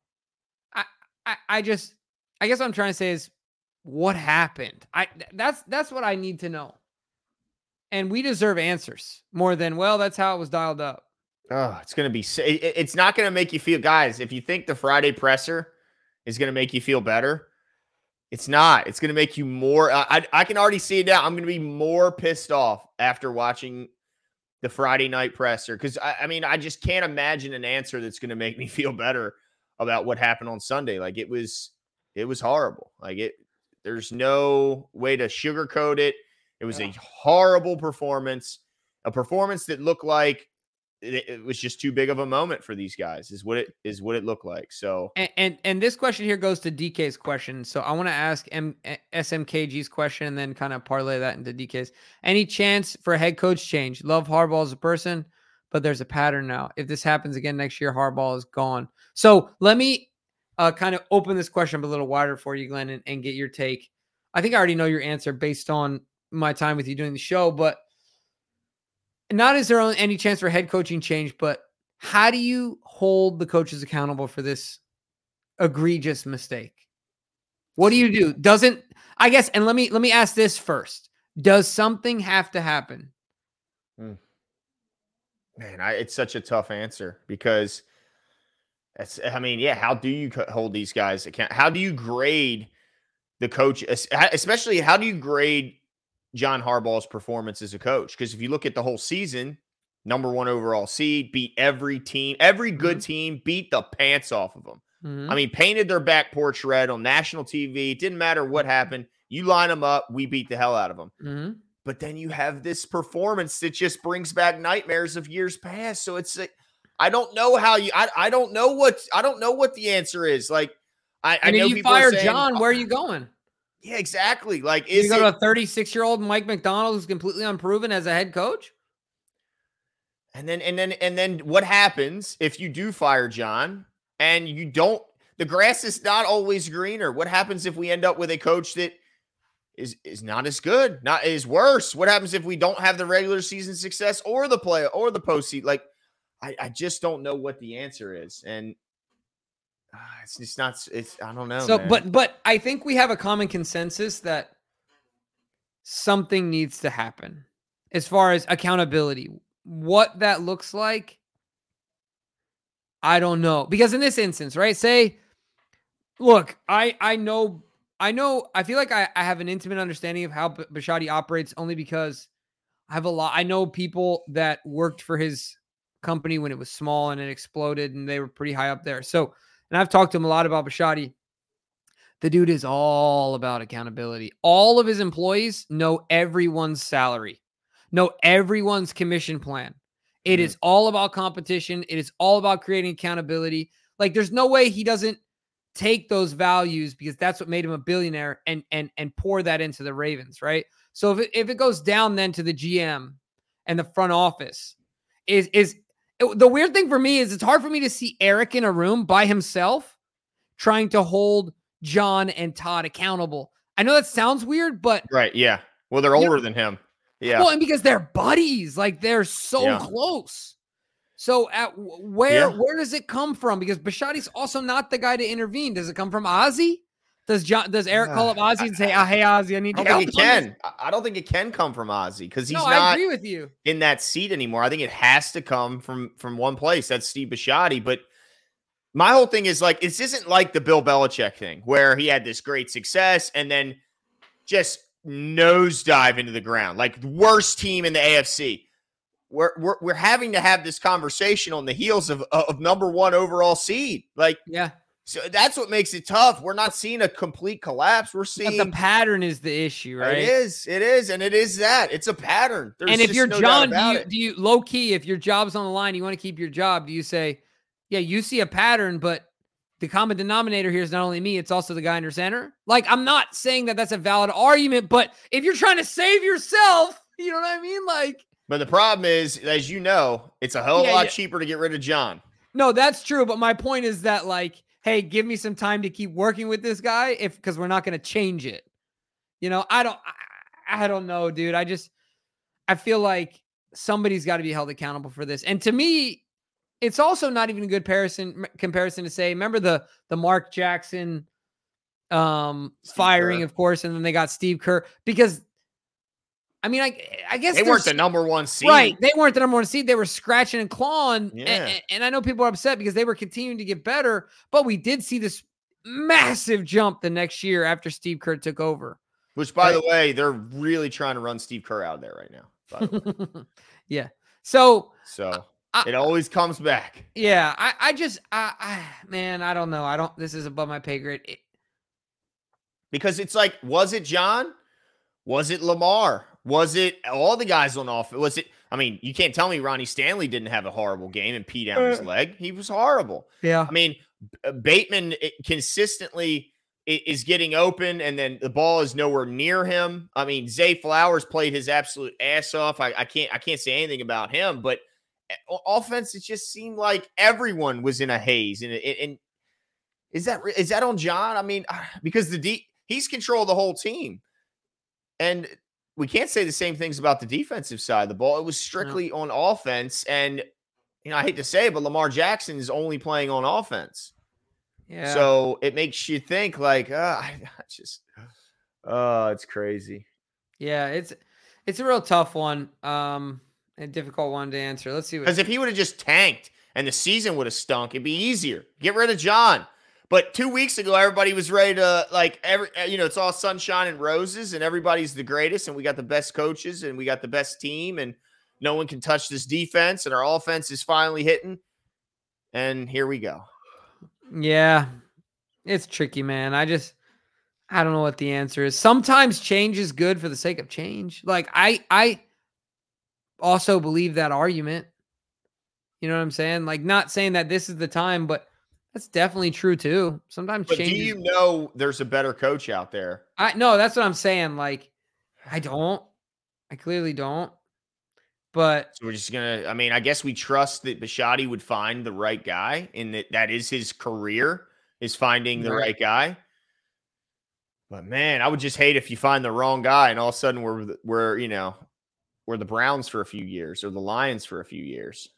I guess what I'm trying to say is what happened? That's what I need to know. And we deserve answers more than, well, that's how it was dialed up. Oh, it's going to be, it's not going to make you feel, guys, if you think the Friday presser is going to make you feel better, it's not. It's going to make you more, I can already see it now. I'm going to be more pissed off after watching the Friday night presser. Because, I mean, I just can't imagine an answer that's going to make me feel better about what happened on Sunday. Like, it was horrible. Like, there's no way to sugarcoat it. It was a horrible performance, a performance that looked like it was just too big of a moment for these guys is what it looked like. So, and this question here goes to DK's question. So I want to ask SMKG's question and then kind of parlay that into DK's. Any chance for a head coach change? Love Harbaugh as a person, but there's a pattern now. If this happens again next year, Harbaugh is gone. So let me kind of open this question up a little wider for you, Glenn, and get your take. I think I already know your answer based on my time with you doing the show, but not is there any chance for head coaching change, but how do you hold the coaches accountable for this egregious mistake? What do you do? And let me ask this first. Does something have to happen? Man, it's such a tough answer because how do you hold these guys accountable? How do you grade the coach, especially how do you grade John Harbaugh's performance as a coach. Because if you look at the whole season, number 1 overall seed, beat every team, every good team, beat the pants off of them. I mean, painted their back porch red on national TV. It didn't matter what happened. You line them up, we beat the hell out of them. But then you have this performance that just brings back nightmares of years past. So it's like, I don't know how you, I don't know what the answer is. Like, I know you fire John, where are you going? Yeah, exactly. Like, you go to a 36-year-old Mike Macdonald who's completely unproven as a head coach? And then what happens if you do fire John and you don't, the grass is not always greener. What happens if we end up with a coach that is not as good, not is worse? What happens if we don't have the regular season success or the play or the postseason? Like, I just don't know what the answer is. And it's just not, I don't know. So, man. but I think we have a common consensus that something needs to happen as far as accountability. What that looks like, I don't know. Because in this instance, right? Say, look, I feel like I have an intimate understanding of how Bisciotti operates only because I know people that worked for his company when it was small and it exploded and they were pretty high up there. So, and I've talked to him a lot about Bisciotti. The dude is all about accountability. All of his employees know everyone's salary, know everyone's commission plan. It is all about competition. It is all about creating accountability. Like, there's no way he doesn't take those values, because that's what made him a billionaire, and pour that into the Ravens, right? So if it goes down then to the GM and the front office, the weird thing for me is it's hard for me to see Eric in a room by himself trying to hold John and Todd accountable. I know that sounds weird, but right, yeah. Well, they're older than him. Yeah. Well, and because they're buddies, like they're so close. So where does it come from? Because Bisciotti's also not the guy to intervene. Does it come from Ozzie? Does Eric call up Ozzie and say, "Hey Ozzie, I need your help"? I don't think it can come from Ozzie, because he's not I agree with you. in that seat anymore. I think it has to come from one place. That's Steve Bisciotti. But my whole thing is, like, this isn't like the Bill Belichick thing where he had this great success and then just nosedive into the ground, like the worst team in the AFC. We're having to have this conversation on the heels of number 1 overall seed. Like, yeah. So that's what makes it tough. We're not seeing a complete collapse. We're seeing, but the pattern is the issue, right? It is, and it is that. It's a pattern. And if you're John, do you low key, if your job's on the line, you want to keep your job, do you say, yeah, you see a pattern, but the common denominator here is not only me, it's also the guy under center? Like, I'm not saying that that's a valid argument, but if you're trying to save yourself, you know what I mean? Like, but the problem is, as you know, it's a hell of a lot cheaper to get rid of John. No, that's true. But my point is that, like, hey, give me some time to keep working with this guy, because we're not going to change it. You know, I don't know, dude. I feel like somebody's got to be held accountable for this. And to me, it's also not even a good comparison to say, remember the Mark Jackson firing, Kerr, of course, and then they got Steve Kerr, because I mean, I guess they weren't the number 1 seed. Right. They weren't the number 1 seed. They were scratching and clawing. Yeah. And I know people are upset because they were continuing to get better, but we did see this massive jump the next year after Steve Kerr took over. Which, by the way, they're really trying to run Steve Kerr out of there right now. By the way. Yeah. So it always comes back. Yeah. Man, I don't know. This is above my pay grade. Because it's like, was it John? Was it Lamar? Was it all the guys on offense? Was it, I mean, you can't tell me Ronnie Stanley didn't have a horrible game and pee down his leg. He was horrible. Yeah. I mean, Bateman consistently is getting open, and then the ball is nowhere near him. I mean, Zay Flowers played his absolute ass off. I can't say anything about him, but offense, it just seemed like everyone was in a haze. And is that on John? I mean, because he's controlled the whole team. And we can't say the same things about the defensive side of the ball. It was strictly on offense. And, you know, I hate to say it, but Lamar Jackson is only playing on offense. Yeah. So it makes you think, like, it's crazy. Yeah, it's a real tough one. A difficult one to answer. Let's see. Because if he would have just tanked and the season would have stunk, it'd be easier. Get rid of John. But 2 weeks ago, everybody was ready to it's all sunshine and roses and everybody's the greatest and we got the best coaches and we got the best team and no one can touch this defense and our offense is finally hitting. And here we go. Yeah, it's tricky, man. I don't know what the answer is. Sometimes change is good for the sake of change. Like I also believe that argument. You know what I'm saying? Like, not saying that this is the time, but that's definitely true too. Sometimes but change. Do you know there's a better coach out there? No, that's what I'm saying. Like, I clearly don't. But so we're just gonna. I mean, I guess we trust that Bisciotti would find the right guy, and that is his career, is finding the right guy. But man, I would just hate if you find the wrong guy, and all of a sudden we're the Browns for a few years or the Lions for a few years.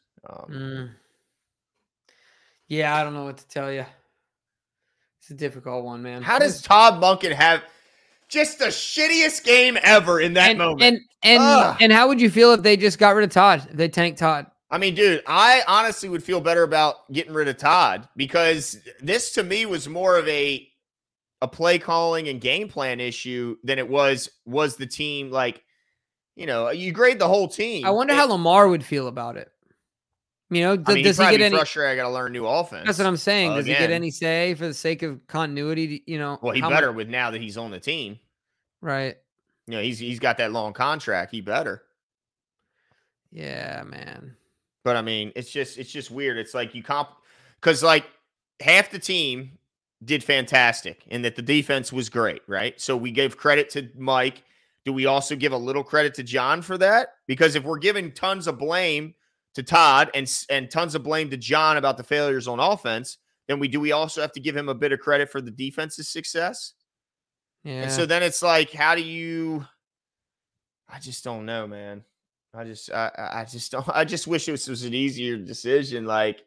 Yeah, I don't know what to tell you. It's a difficult one, man. How does Todd Monken have just the shittiest game ever in that moment? And how would you feel if they just got rid of Todd? If they tanked Todd? I mean, dude, I honestly would feel better about getting rid of Todd because this to me was more of a play calling and game plan issue than it was the team. Like, you grade the whole team. I wonder how Lamar would feel about it. Does he get any frustrated? I got to learn a new offense. That's what I'm saying. Does he get any say for the sake of continuity? Well, he better with now that he's on the team, right? He's got that long contract. He better. Yeah, man. But I mean, it's just weird. It's like because like half the team did fantastic and that the defense was great, right? So we gave credit to Mike. Do we also give a little credit to John for that? Because if we're giving tons of blame to Todd and tons of blame to John about the failures on offense, then we also have to give him a bit of credit for the defense's success? Yeah. And so then it's like, how do you? I just don't know, man. I just wish it was an easier decision. Like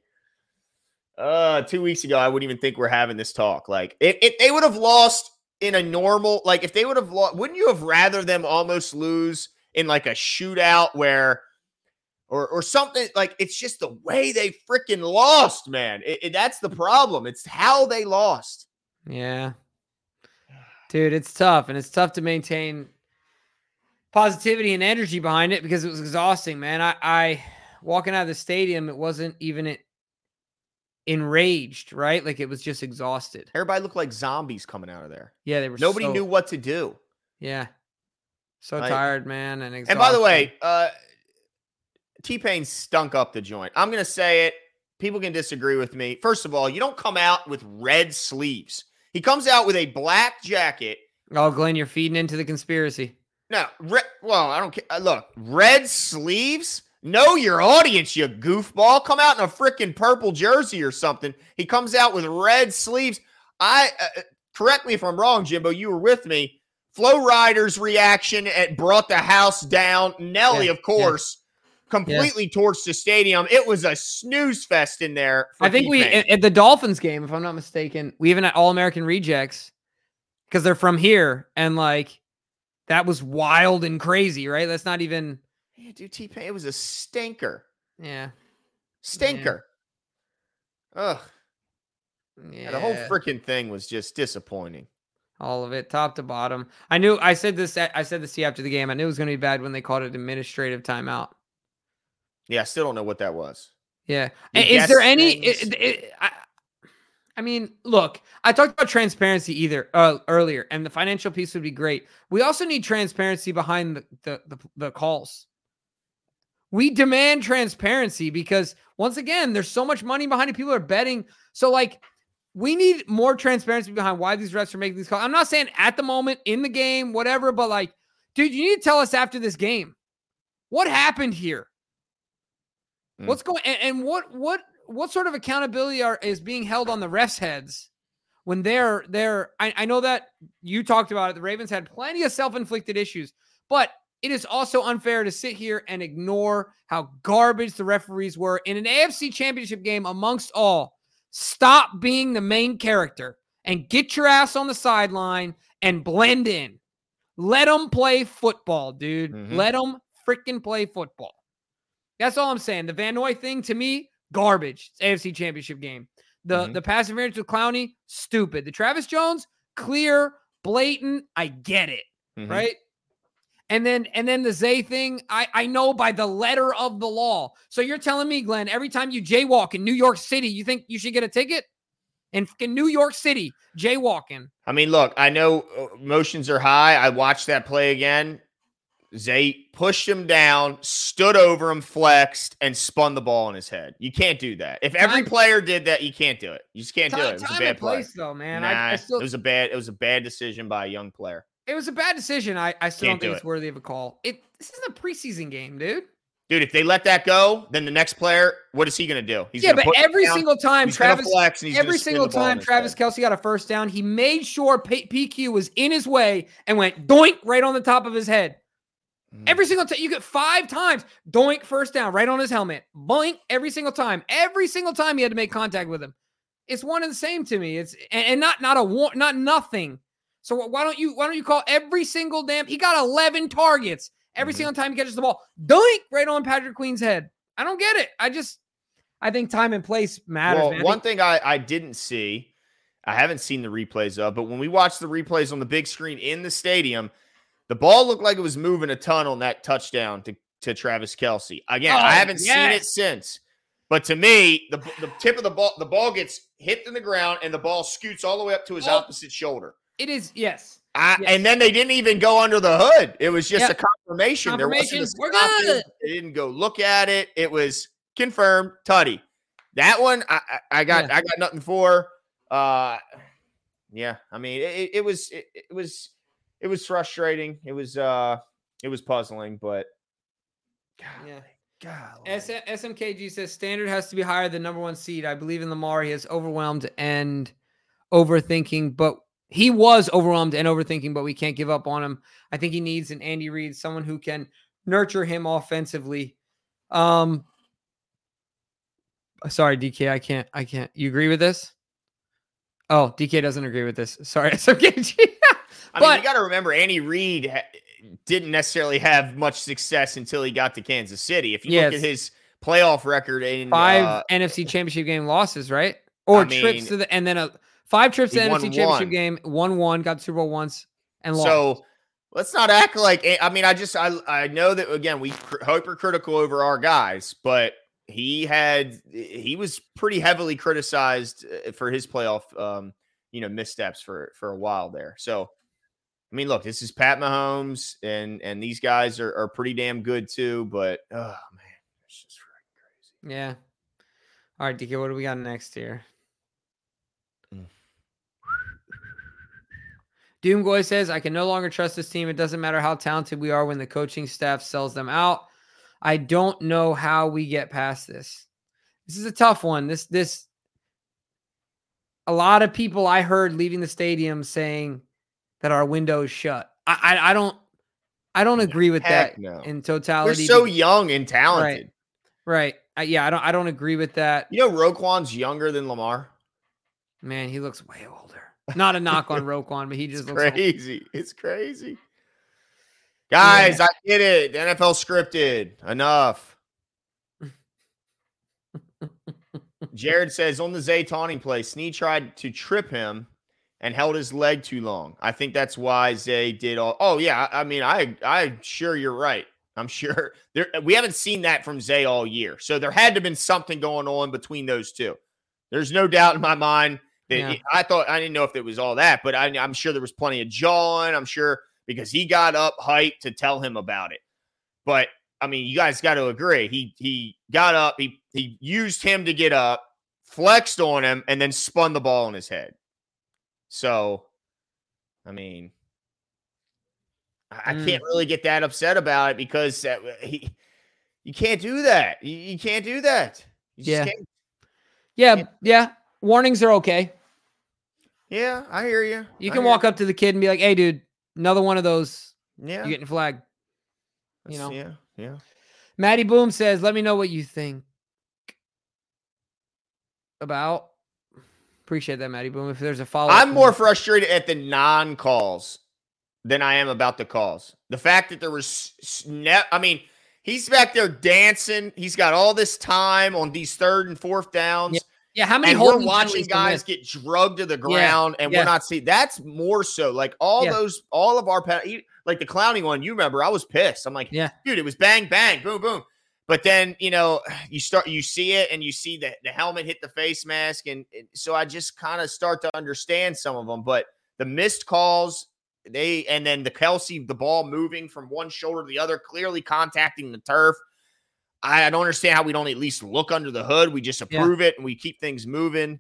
2 weeks ago, I wouldn't even think we're having this talk. Like if they would have lost in a normal, like if they would have lost, wouldn't you have rather them almost lose in like a shootout where, or something? Like it's just the way they freaking lost, man. That's the problem. It's how they lost. Yeah. Dude, it's tough, and it's tough to maintain positivity and energy behind it because it was exhausting, man. I walking out of the stadium, it wasn't even enraged, right? Like it was just exhausted. Everybody looked like zombies coming out of there. Yeah, they were. Nobody knew what to do. Yeah, so tired, man, and exhausted. And by the way, T-Pain stunk up the joint. I'm gonna say it. People can disagree with me. First of all, you don't come out with red sleeves. He comes out with a black jacket. Oh, Glenn, you're feeding into the conspiracy. No, I don't care. Look, red sleeves? Know your audience, you goofball. Come out in a freaking purple jersey or something. He comes out with red sleeves. Correct me if I'm wrong, Jimbo. You were with me. Flo Rida's reaction brought the house down. Nelly, of course, completely torched the stadium. It was a snooze fest in there. I think T-Pain. At the Dolphins game, if I'm not mistaken, we even had All-American rejects because they're from here. And like, that was wild and crazy, right? That's not even. Yeah, dude, T-Pain, it was a stinker. Yeah. Stinker. Yeah. Ugh. Yeah. The whole freaking thing was just disappointing. All of it, top to bottom. I said this to you after the game. I knew it was going to be bad when they called it administrative timeout. Yeah, I still don't know what that was. Yeah. Is there any I mean, look, I talked about transparency earlier, and the financial piece would be great. We also need transparency behind the calls. We demand transparency because, once again, there's so much money behind it. People are betting. So, like, we need more transparency behind why these refs are making these calls. I'm not saying at the moment, in the game, whatever, but, like, dude, you need to tell us after this game. What happened here? What's going and what sort of accountability is being held on the refs' heads when they're I know that you talked about it. The Ravens had plenty of self-inflicted issues, but it is also unfair to sit here and ignore how garbage the referees were in an AFC championship game amongst all. Stop being the main character and get your ass on the sideline and blend in. Let them play football, dude. Mm-hmm. Let them freaking play football. That's all I'm saying. The Van Noy thing, to me, garbage. It's AFC championship game. The pass interference with Clowney, stupid. The Travis Jones, clear, blatant. I get it, right? And then the Zay thing, I know by the letter of the law. So you're telling me, Glenn, every time you jaywalk in New York City, you think you should get a ticket? In New York City, jaywalking. I mean, look, I know emotions are high. I watched that play again. Zay pushed him down, stood over him, flexed, and spun the ball in his head. You can't do that. If every player did that, you can't do it. You just can't do it. It was a bad play, though, man. It was a bad decision by a young player. It was a bad decision. I still don't think it's worthy of a call. This isn't a preseason game, dude. Dude, if they let that go, then the next player, what is he going to do? But every single time Travis Kelce got a first down, he made sure PQ was in his way and went doink right on the top of his head. Every single time, you get 5 times, doink, first down, right on his helmet, boink, every single time. Every single time he had to make contact with him. It's one and the same to me. It's and not nothing. So why don't you call every single damn? He got 11 targets every single time he catches the ball. Doink right on Patrick Queen's head. I don't get it. I think time and place matters. Well, one thing I didn't see, I haven't seen the replays of, but when we watched the replays on the big screen in the stadium, the ball looked like it was moving a ton on that touchdown to Travis Kelce. Again, I haven't seen it since. But to me, the tip of the ball gets hit in the ground and the ball scoots all the way up to his opposite shoulder. It is, yes. And then they didn't even go under the hood. It was just a confirmation. There wasn't We're good. They didn't go look at it. It was confirmed. Tutty. That one, I got nothing for. I mean, it was frustrating. It was puzzling, but God. SMKG says standard has to be higher than number 1 seed. I believe in Lamar. He is overwhelmed and overthinking, but he was overwhelmed and overthinking, but we can't give up on him. I think he needs an Andy Reid, someone who can nurture him offensively. Sorry, DK, I can't. You agree with this? Oh, DK doesn't agree with this. Sorry, SMKG. I mean, you got to remember, Andy Reid didn't necessarily have much success until he got to Kansas City. If you look at his playoff record in 5 NFC Championship game losses, right? Or trips to and then 5 trips to the NFC Championship game, 1-1, got Super Bowl once, and lost. So let's not act like. I mean, I know that again we hypercritical over our guys, but he was pretty heavily criticized for his playoff, missteps for a while there. So. I mean, look, this is Pat Mahomes, and these guys are pretty damn good too. But oh man, it's just freaking crazy. Yeah. All right, DK, what do we got next here? Doomgoy says, "I can no longer trust this team. It doesn't matter how talented we are when the coaching staff sells them out. I don't know how we get past this. This is a tough one. This. A lot of people I heard leaving the stadium saying that our window is shut. I don't agree with that in totality. We're so young and talented. Right. I don't agree with that. You know, Roquan's younger than Lamar. Man, he looks way older. Not a knock on Roquan, but he just looks crazy. Old. It's crazy. Guys, I get it. The NFL scripted. Enough. Jared says on the Zay taunting play, Snead tried to trip him and held his leg too long. I think that's why Zay did all. Oh yeah, I mean, I'm sure you're right. I'm sure we haven't seen that from Zay all year, so there had to have been something going on between those two. There's no doubt in my mind that I didn't know if it was all that, but I'm sure there was plenty of jawing. I'm sure because he got up hyped to tell him about it. But I mean, you guys got to agree. He got up. He used him to get up, flexed on him, and then spun the ball in his head. So, I mean, I can't really get that upset about it because you can't do that. You can't do that. You just can't. Yeah. Warnings are okay. Yeah, I hear you. You can walk up to the kid and be like, "Hey, dude, another one of those. Yeah, you're getting flagged." You know. Yeah. Maddie Boom says, "Let me know what you think about." Appreciate that, Maddie Boom. If there's a follow-up. I'm more frustrated at the non-calls than I am about the calls. The fact that there was I mean, he's back there dancing. He's got all this time on these 3rd and 4th downs. Yeah, how many and holding we're watching guys get drugged to the ground, and we're not seeing. That's more so like all of our like the clowning one. You remember? I was pissed. I'm like, dude, it was bang bang, boom boom. But then you see it, and you see the helmet hit the face mask, and so I just kind of start to understand some of them. But the missed calls, and then the Kelce, the ball moving from one shoulder to the other, clearly contacting the turf. I don't understand how we don't at least look under the hood. We just approve it and we keep things moving.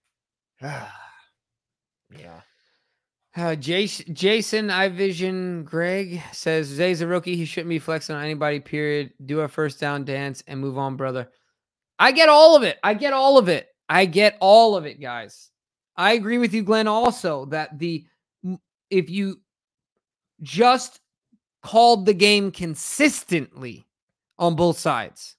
Jason Ivision Greg says Zay's a rookie. He shouldn't be flexing on anybody, period. Do a first down dance and move on, brother. I get all of it. I get all of it, guys. I agree with you, Glenn, also that if you just called the game consistently on both sides,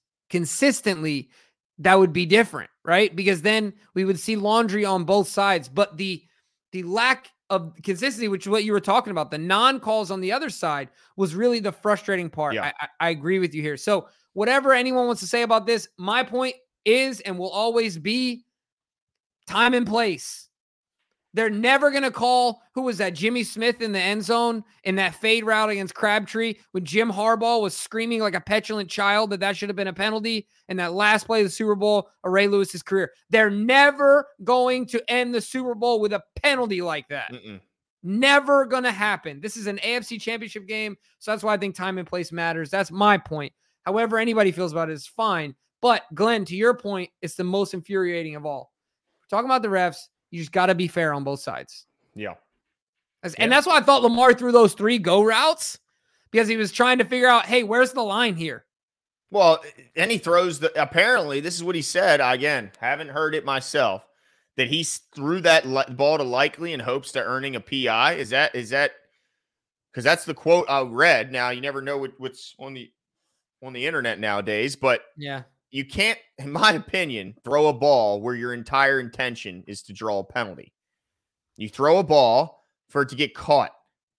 that would be different, right? Because then we would see laundry on both sides. But the lack of consistency, which is what you were talking about, the non-calls on the other side was really the frustrating part. Yeah. I agree with you here. So whatever anyone wants to say about this, my point is and will always be time and place. They're never going to call, who was that, Jimmy Smith in the end zone in that fade route against Crabtree when Jim Harbaugh was screaming like a petulant child that should have been a penalty in that last play of the Super Bowl of Ray Lewis's career. They're never going to end the Super Bowl with a penalty like that. Never going to happen. This is an AFC championship game, so that's why I think time and place matters. That's my point. However anybody feels about it is fine. But, Glenn, to your point, it's the most infuriating of all. We're talking about the refs. You just got to be fair on both sides. Yeah. And that's why I thought Lamar threw those 3 go routes, because he was trying to figure out, hey, where's the line here? Well, and he throws apparently, this is what he said. Again, haven't heard it myself, that he threw that ball to Likely in hopes to earning a PI. Is that, because that's the quote I read. Now, you never know what's on the internet nowadays, but yeah. You can't, in my opinion, throw a ball where your entire intention is to draw a penalty. You throw a ball for it to get caught.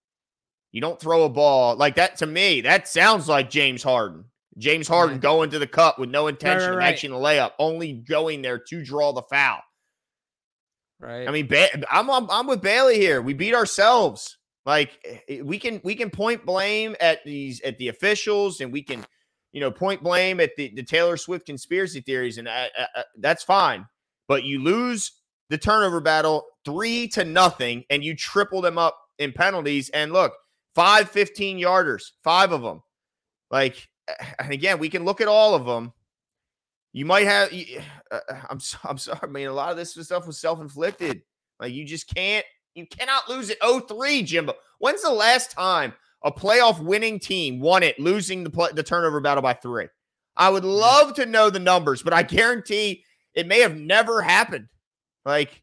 You don't throw a ball like that. To me, that sounds like James Harden. James Harden going to the cup with no intention of making a layup, only going there to draw the foul. Right. I mean, I'm with Bailey here. We beat ourselves. Like we can point blame at the officials, and we can point blame at the Taylor Swift conspiracy theories, and that's fine. But you lose the turnover battle 3-0, and you triple them up in penalties. And look, 5 15-yarders, 5 of them. Like, and again, we can look at all of them. You might have. I'm sorry. I mean, a lot of this stuff was self-inflicted. Like, you just can't. You cannot lose at 0-3, Jimbo. When's the last time a playoff winning team won it, losing the turnover battle by 3? I would love to know the numbers, but I guarantee it may have never happened. Like,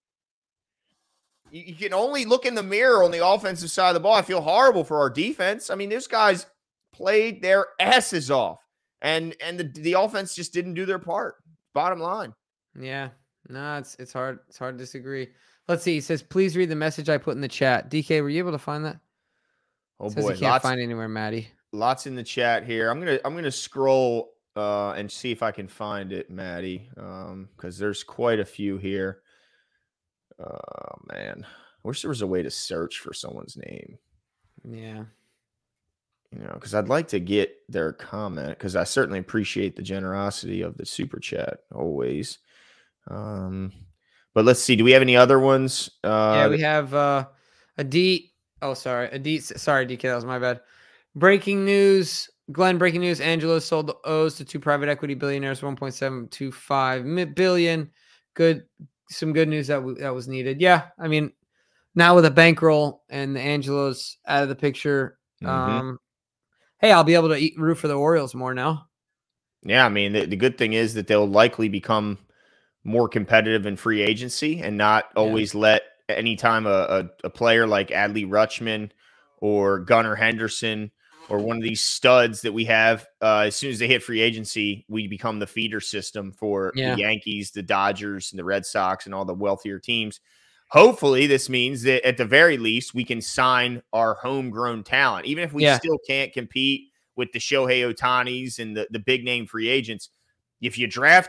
you can only look in the mirror on the offensive side of the ball. I feel horrible for our defense. I mean, those guys played their asses off, and the offense just didn't do their part. Bottom line. Yeah. No, it's hard. It's hard to disagree. Let's see. He says, please read the message I put in the chat. DK, were you able to find that? Oh boy, you can't find anywhere, Maddie. Lots in the chat here. I'm gonna scroll and see if I can find it, Maddie, because there's quite a few here. Oh man, I wish there was a way to search for someone's name. Yeah, because I'd like to get their comment, because I certainly appreciate the generosity of the super chat always. But let's see. Do we have any other ones? Yeah, we have Adit. Oh, sorry. Adit. Sorry, DK. That was my bad. Breaking news. Glenn, breaking news. Angelo sold the O's to 2 private equity billionaires, $1.725 billion. Good. Some good news that was needed. Yeah. I mean, now with a bankroll and the Angelos out of the picture, hey, I'll be able to root for the Orioles more now. Yeah. I mean, the good thing is that they'll likely become more competitive in free agency and not always let anytime a player like Adley Rutschman or Gunnar Henderson or one of these studs that we have, as soon as they hit free agency, we become the feeder system for the Yankees, the Dodgers, and the Red Sox, and all the wealthier teams. Hopefully, this means that at the very least, we can sign our homegrown talent, even if we still can't compete with the Shohei Ohtanis and the big name free agents. If you draft them,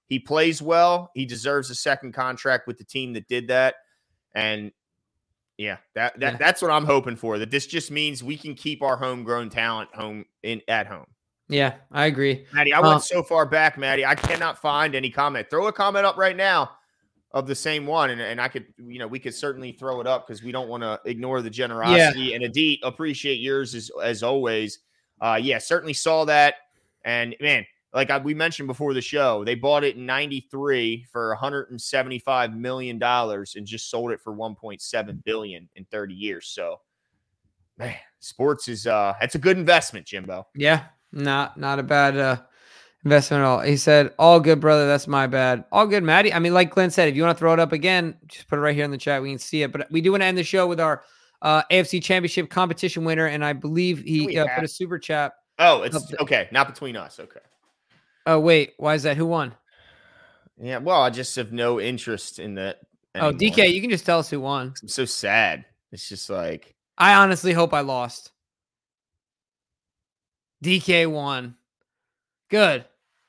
He plays well. He deserves a second contract with the team that did that. And yeah, that's what I'm hoping for. That this just means we can keep our homegrown talent at home. Yeah, I agree. Maddie, I went so far back, Maddie. I cannot find any comment. Throw a comment up right now of the same one, and I could, we could certainly throw it up because we don't want to ignore the generosity. Yeah. And Adit, appreciate yours as always. Certainly saw that. And man, like we mentioned before the show, they bought it in '93 for $175 million and just sold it for $1.7 billion in 30 years. So, man, sports is that's a good investment, Jimbo. Yeah, not a bad investment at all. He said, "All good, brother. That's my bad. All good, Maddie." I mean, like Glenn said, if you want to throw it up again, just put it right here in the chat. We can see it. But we do want to end the show with our AFC Championship competition winner, and I believe he put a super chat. Oh, it's okay. Not between us. Okay. Oh, wait. Why is that? Who won? Yeah, well, I just have no interest in that anymore. Oh, DK, you can just tell us who won. I'm so sad. It's just like... I honestly hope I lost. DK won. Good.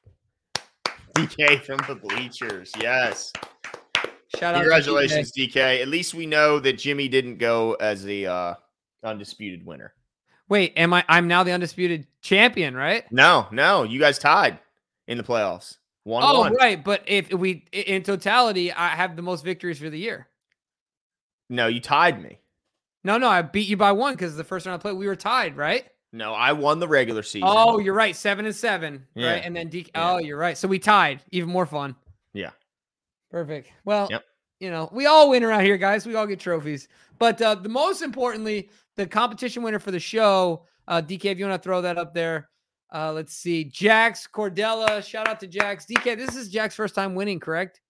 DK from the bleachers. Yes. Shout out. Congratulations, DK. At least we know that Jimmy didn't go as the undisputed winner. Wait, I'm now the undisputed champion, right? No. You guys tied in the playoffs. 1-1. Oh, right. But if we, in totality, I have the most victories for the year. No, you tied me. No, I beat you by 1 because the first round I played, we were tied, right? No, I won the regular season. Oh, you're right. 7-7, right? And then Oh, you're right. So we tied. Even more fun. Yeah. Perfect. Well, we all win around here, guys. We all get trophies. But the most importantly, the competition winner for the show, DK, if you want to throw that up there. Let's see. Jax Cordella. Shout out to Jax. DK, this is Jack's first time winning, correct?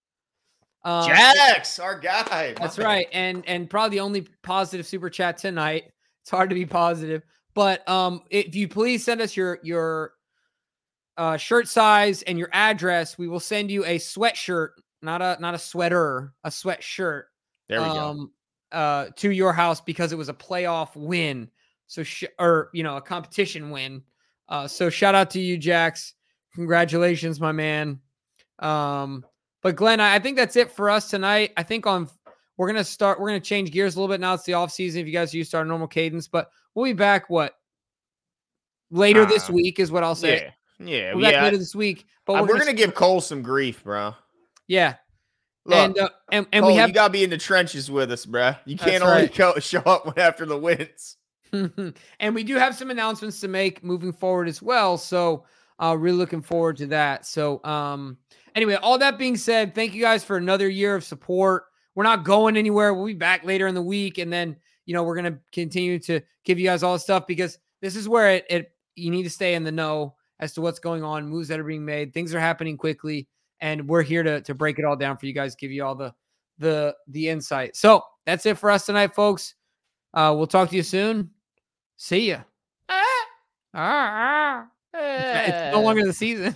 Jax, our guy. That's right. And probably the only positive super chat tonight. It's hard to be positive. But if you please send us your shirt size and your address, we will send you a sweatshirt, not a sweater, a sweatshirt. There we go. To your house because it was a playoff win. So, a competition win. So shout out to you, Jax. Congratulations, my man. But Glenn, I think that's it for us tonight. I think we're going to change gears a little bit now. It's the off season. If you guys used our normal cadence, but we'll be back. Later this week is what I'll say. Yeah. We'll be back later this week, but we're going to give Cole some grief, bro. Yeah. Look, and Cole, we have you got to be in the trenches with us, bro. You can't only show up after the wins. And we do have some announcements to make moving forward as well. So really looking forward to that. So anyway, all that being said, thank you guys for another year of support. We're not going anywhere. We'll be back later in the week. And then, we're going to continue to give you guys all the stuff because this is where you need to stay in the know as to what's going on, moves that are being made. Things are happening quickly. And we're here to break it all down for you guys, give you all the insight. So that's it for us tonight, folks. We'll talk to you soon. See ya. It's no longer the season.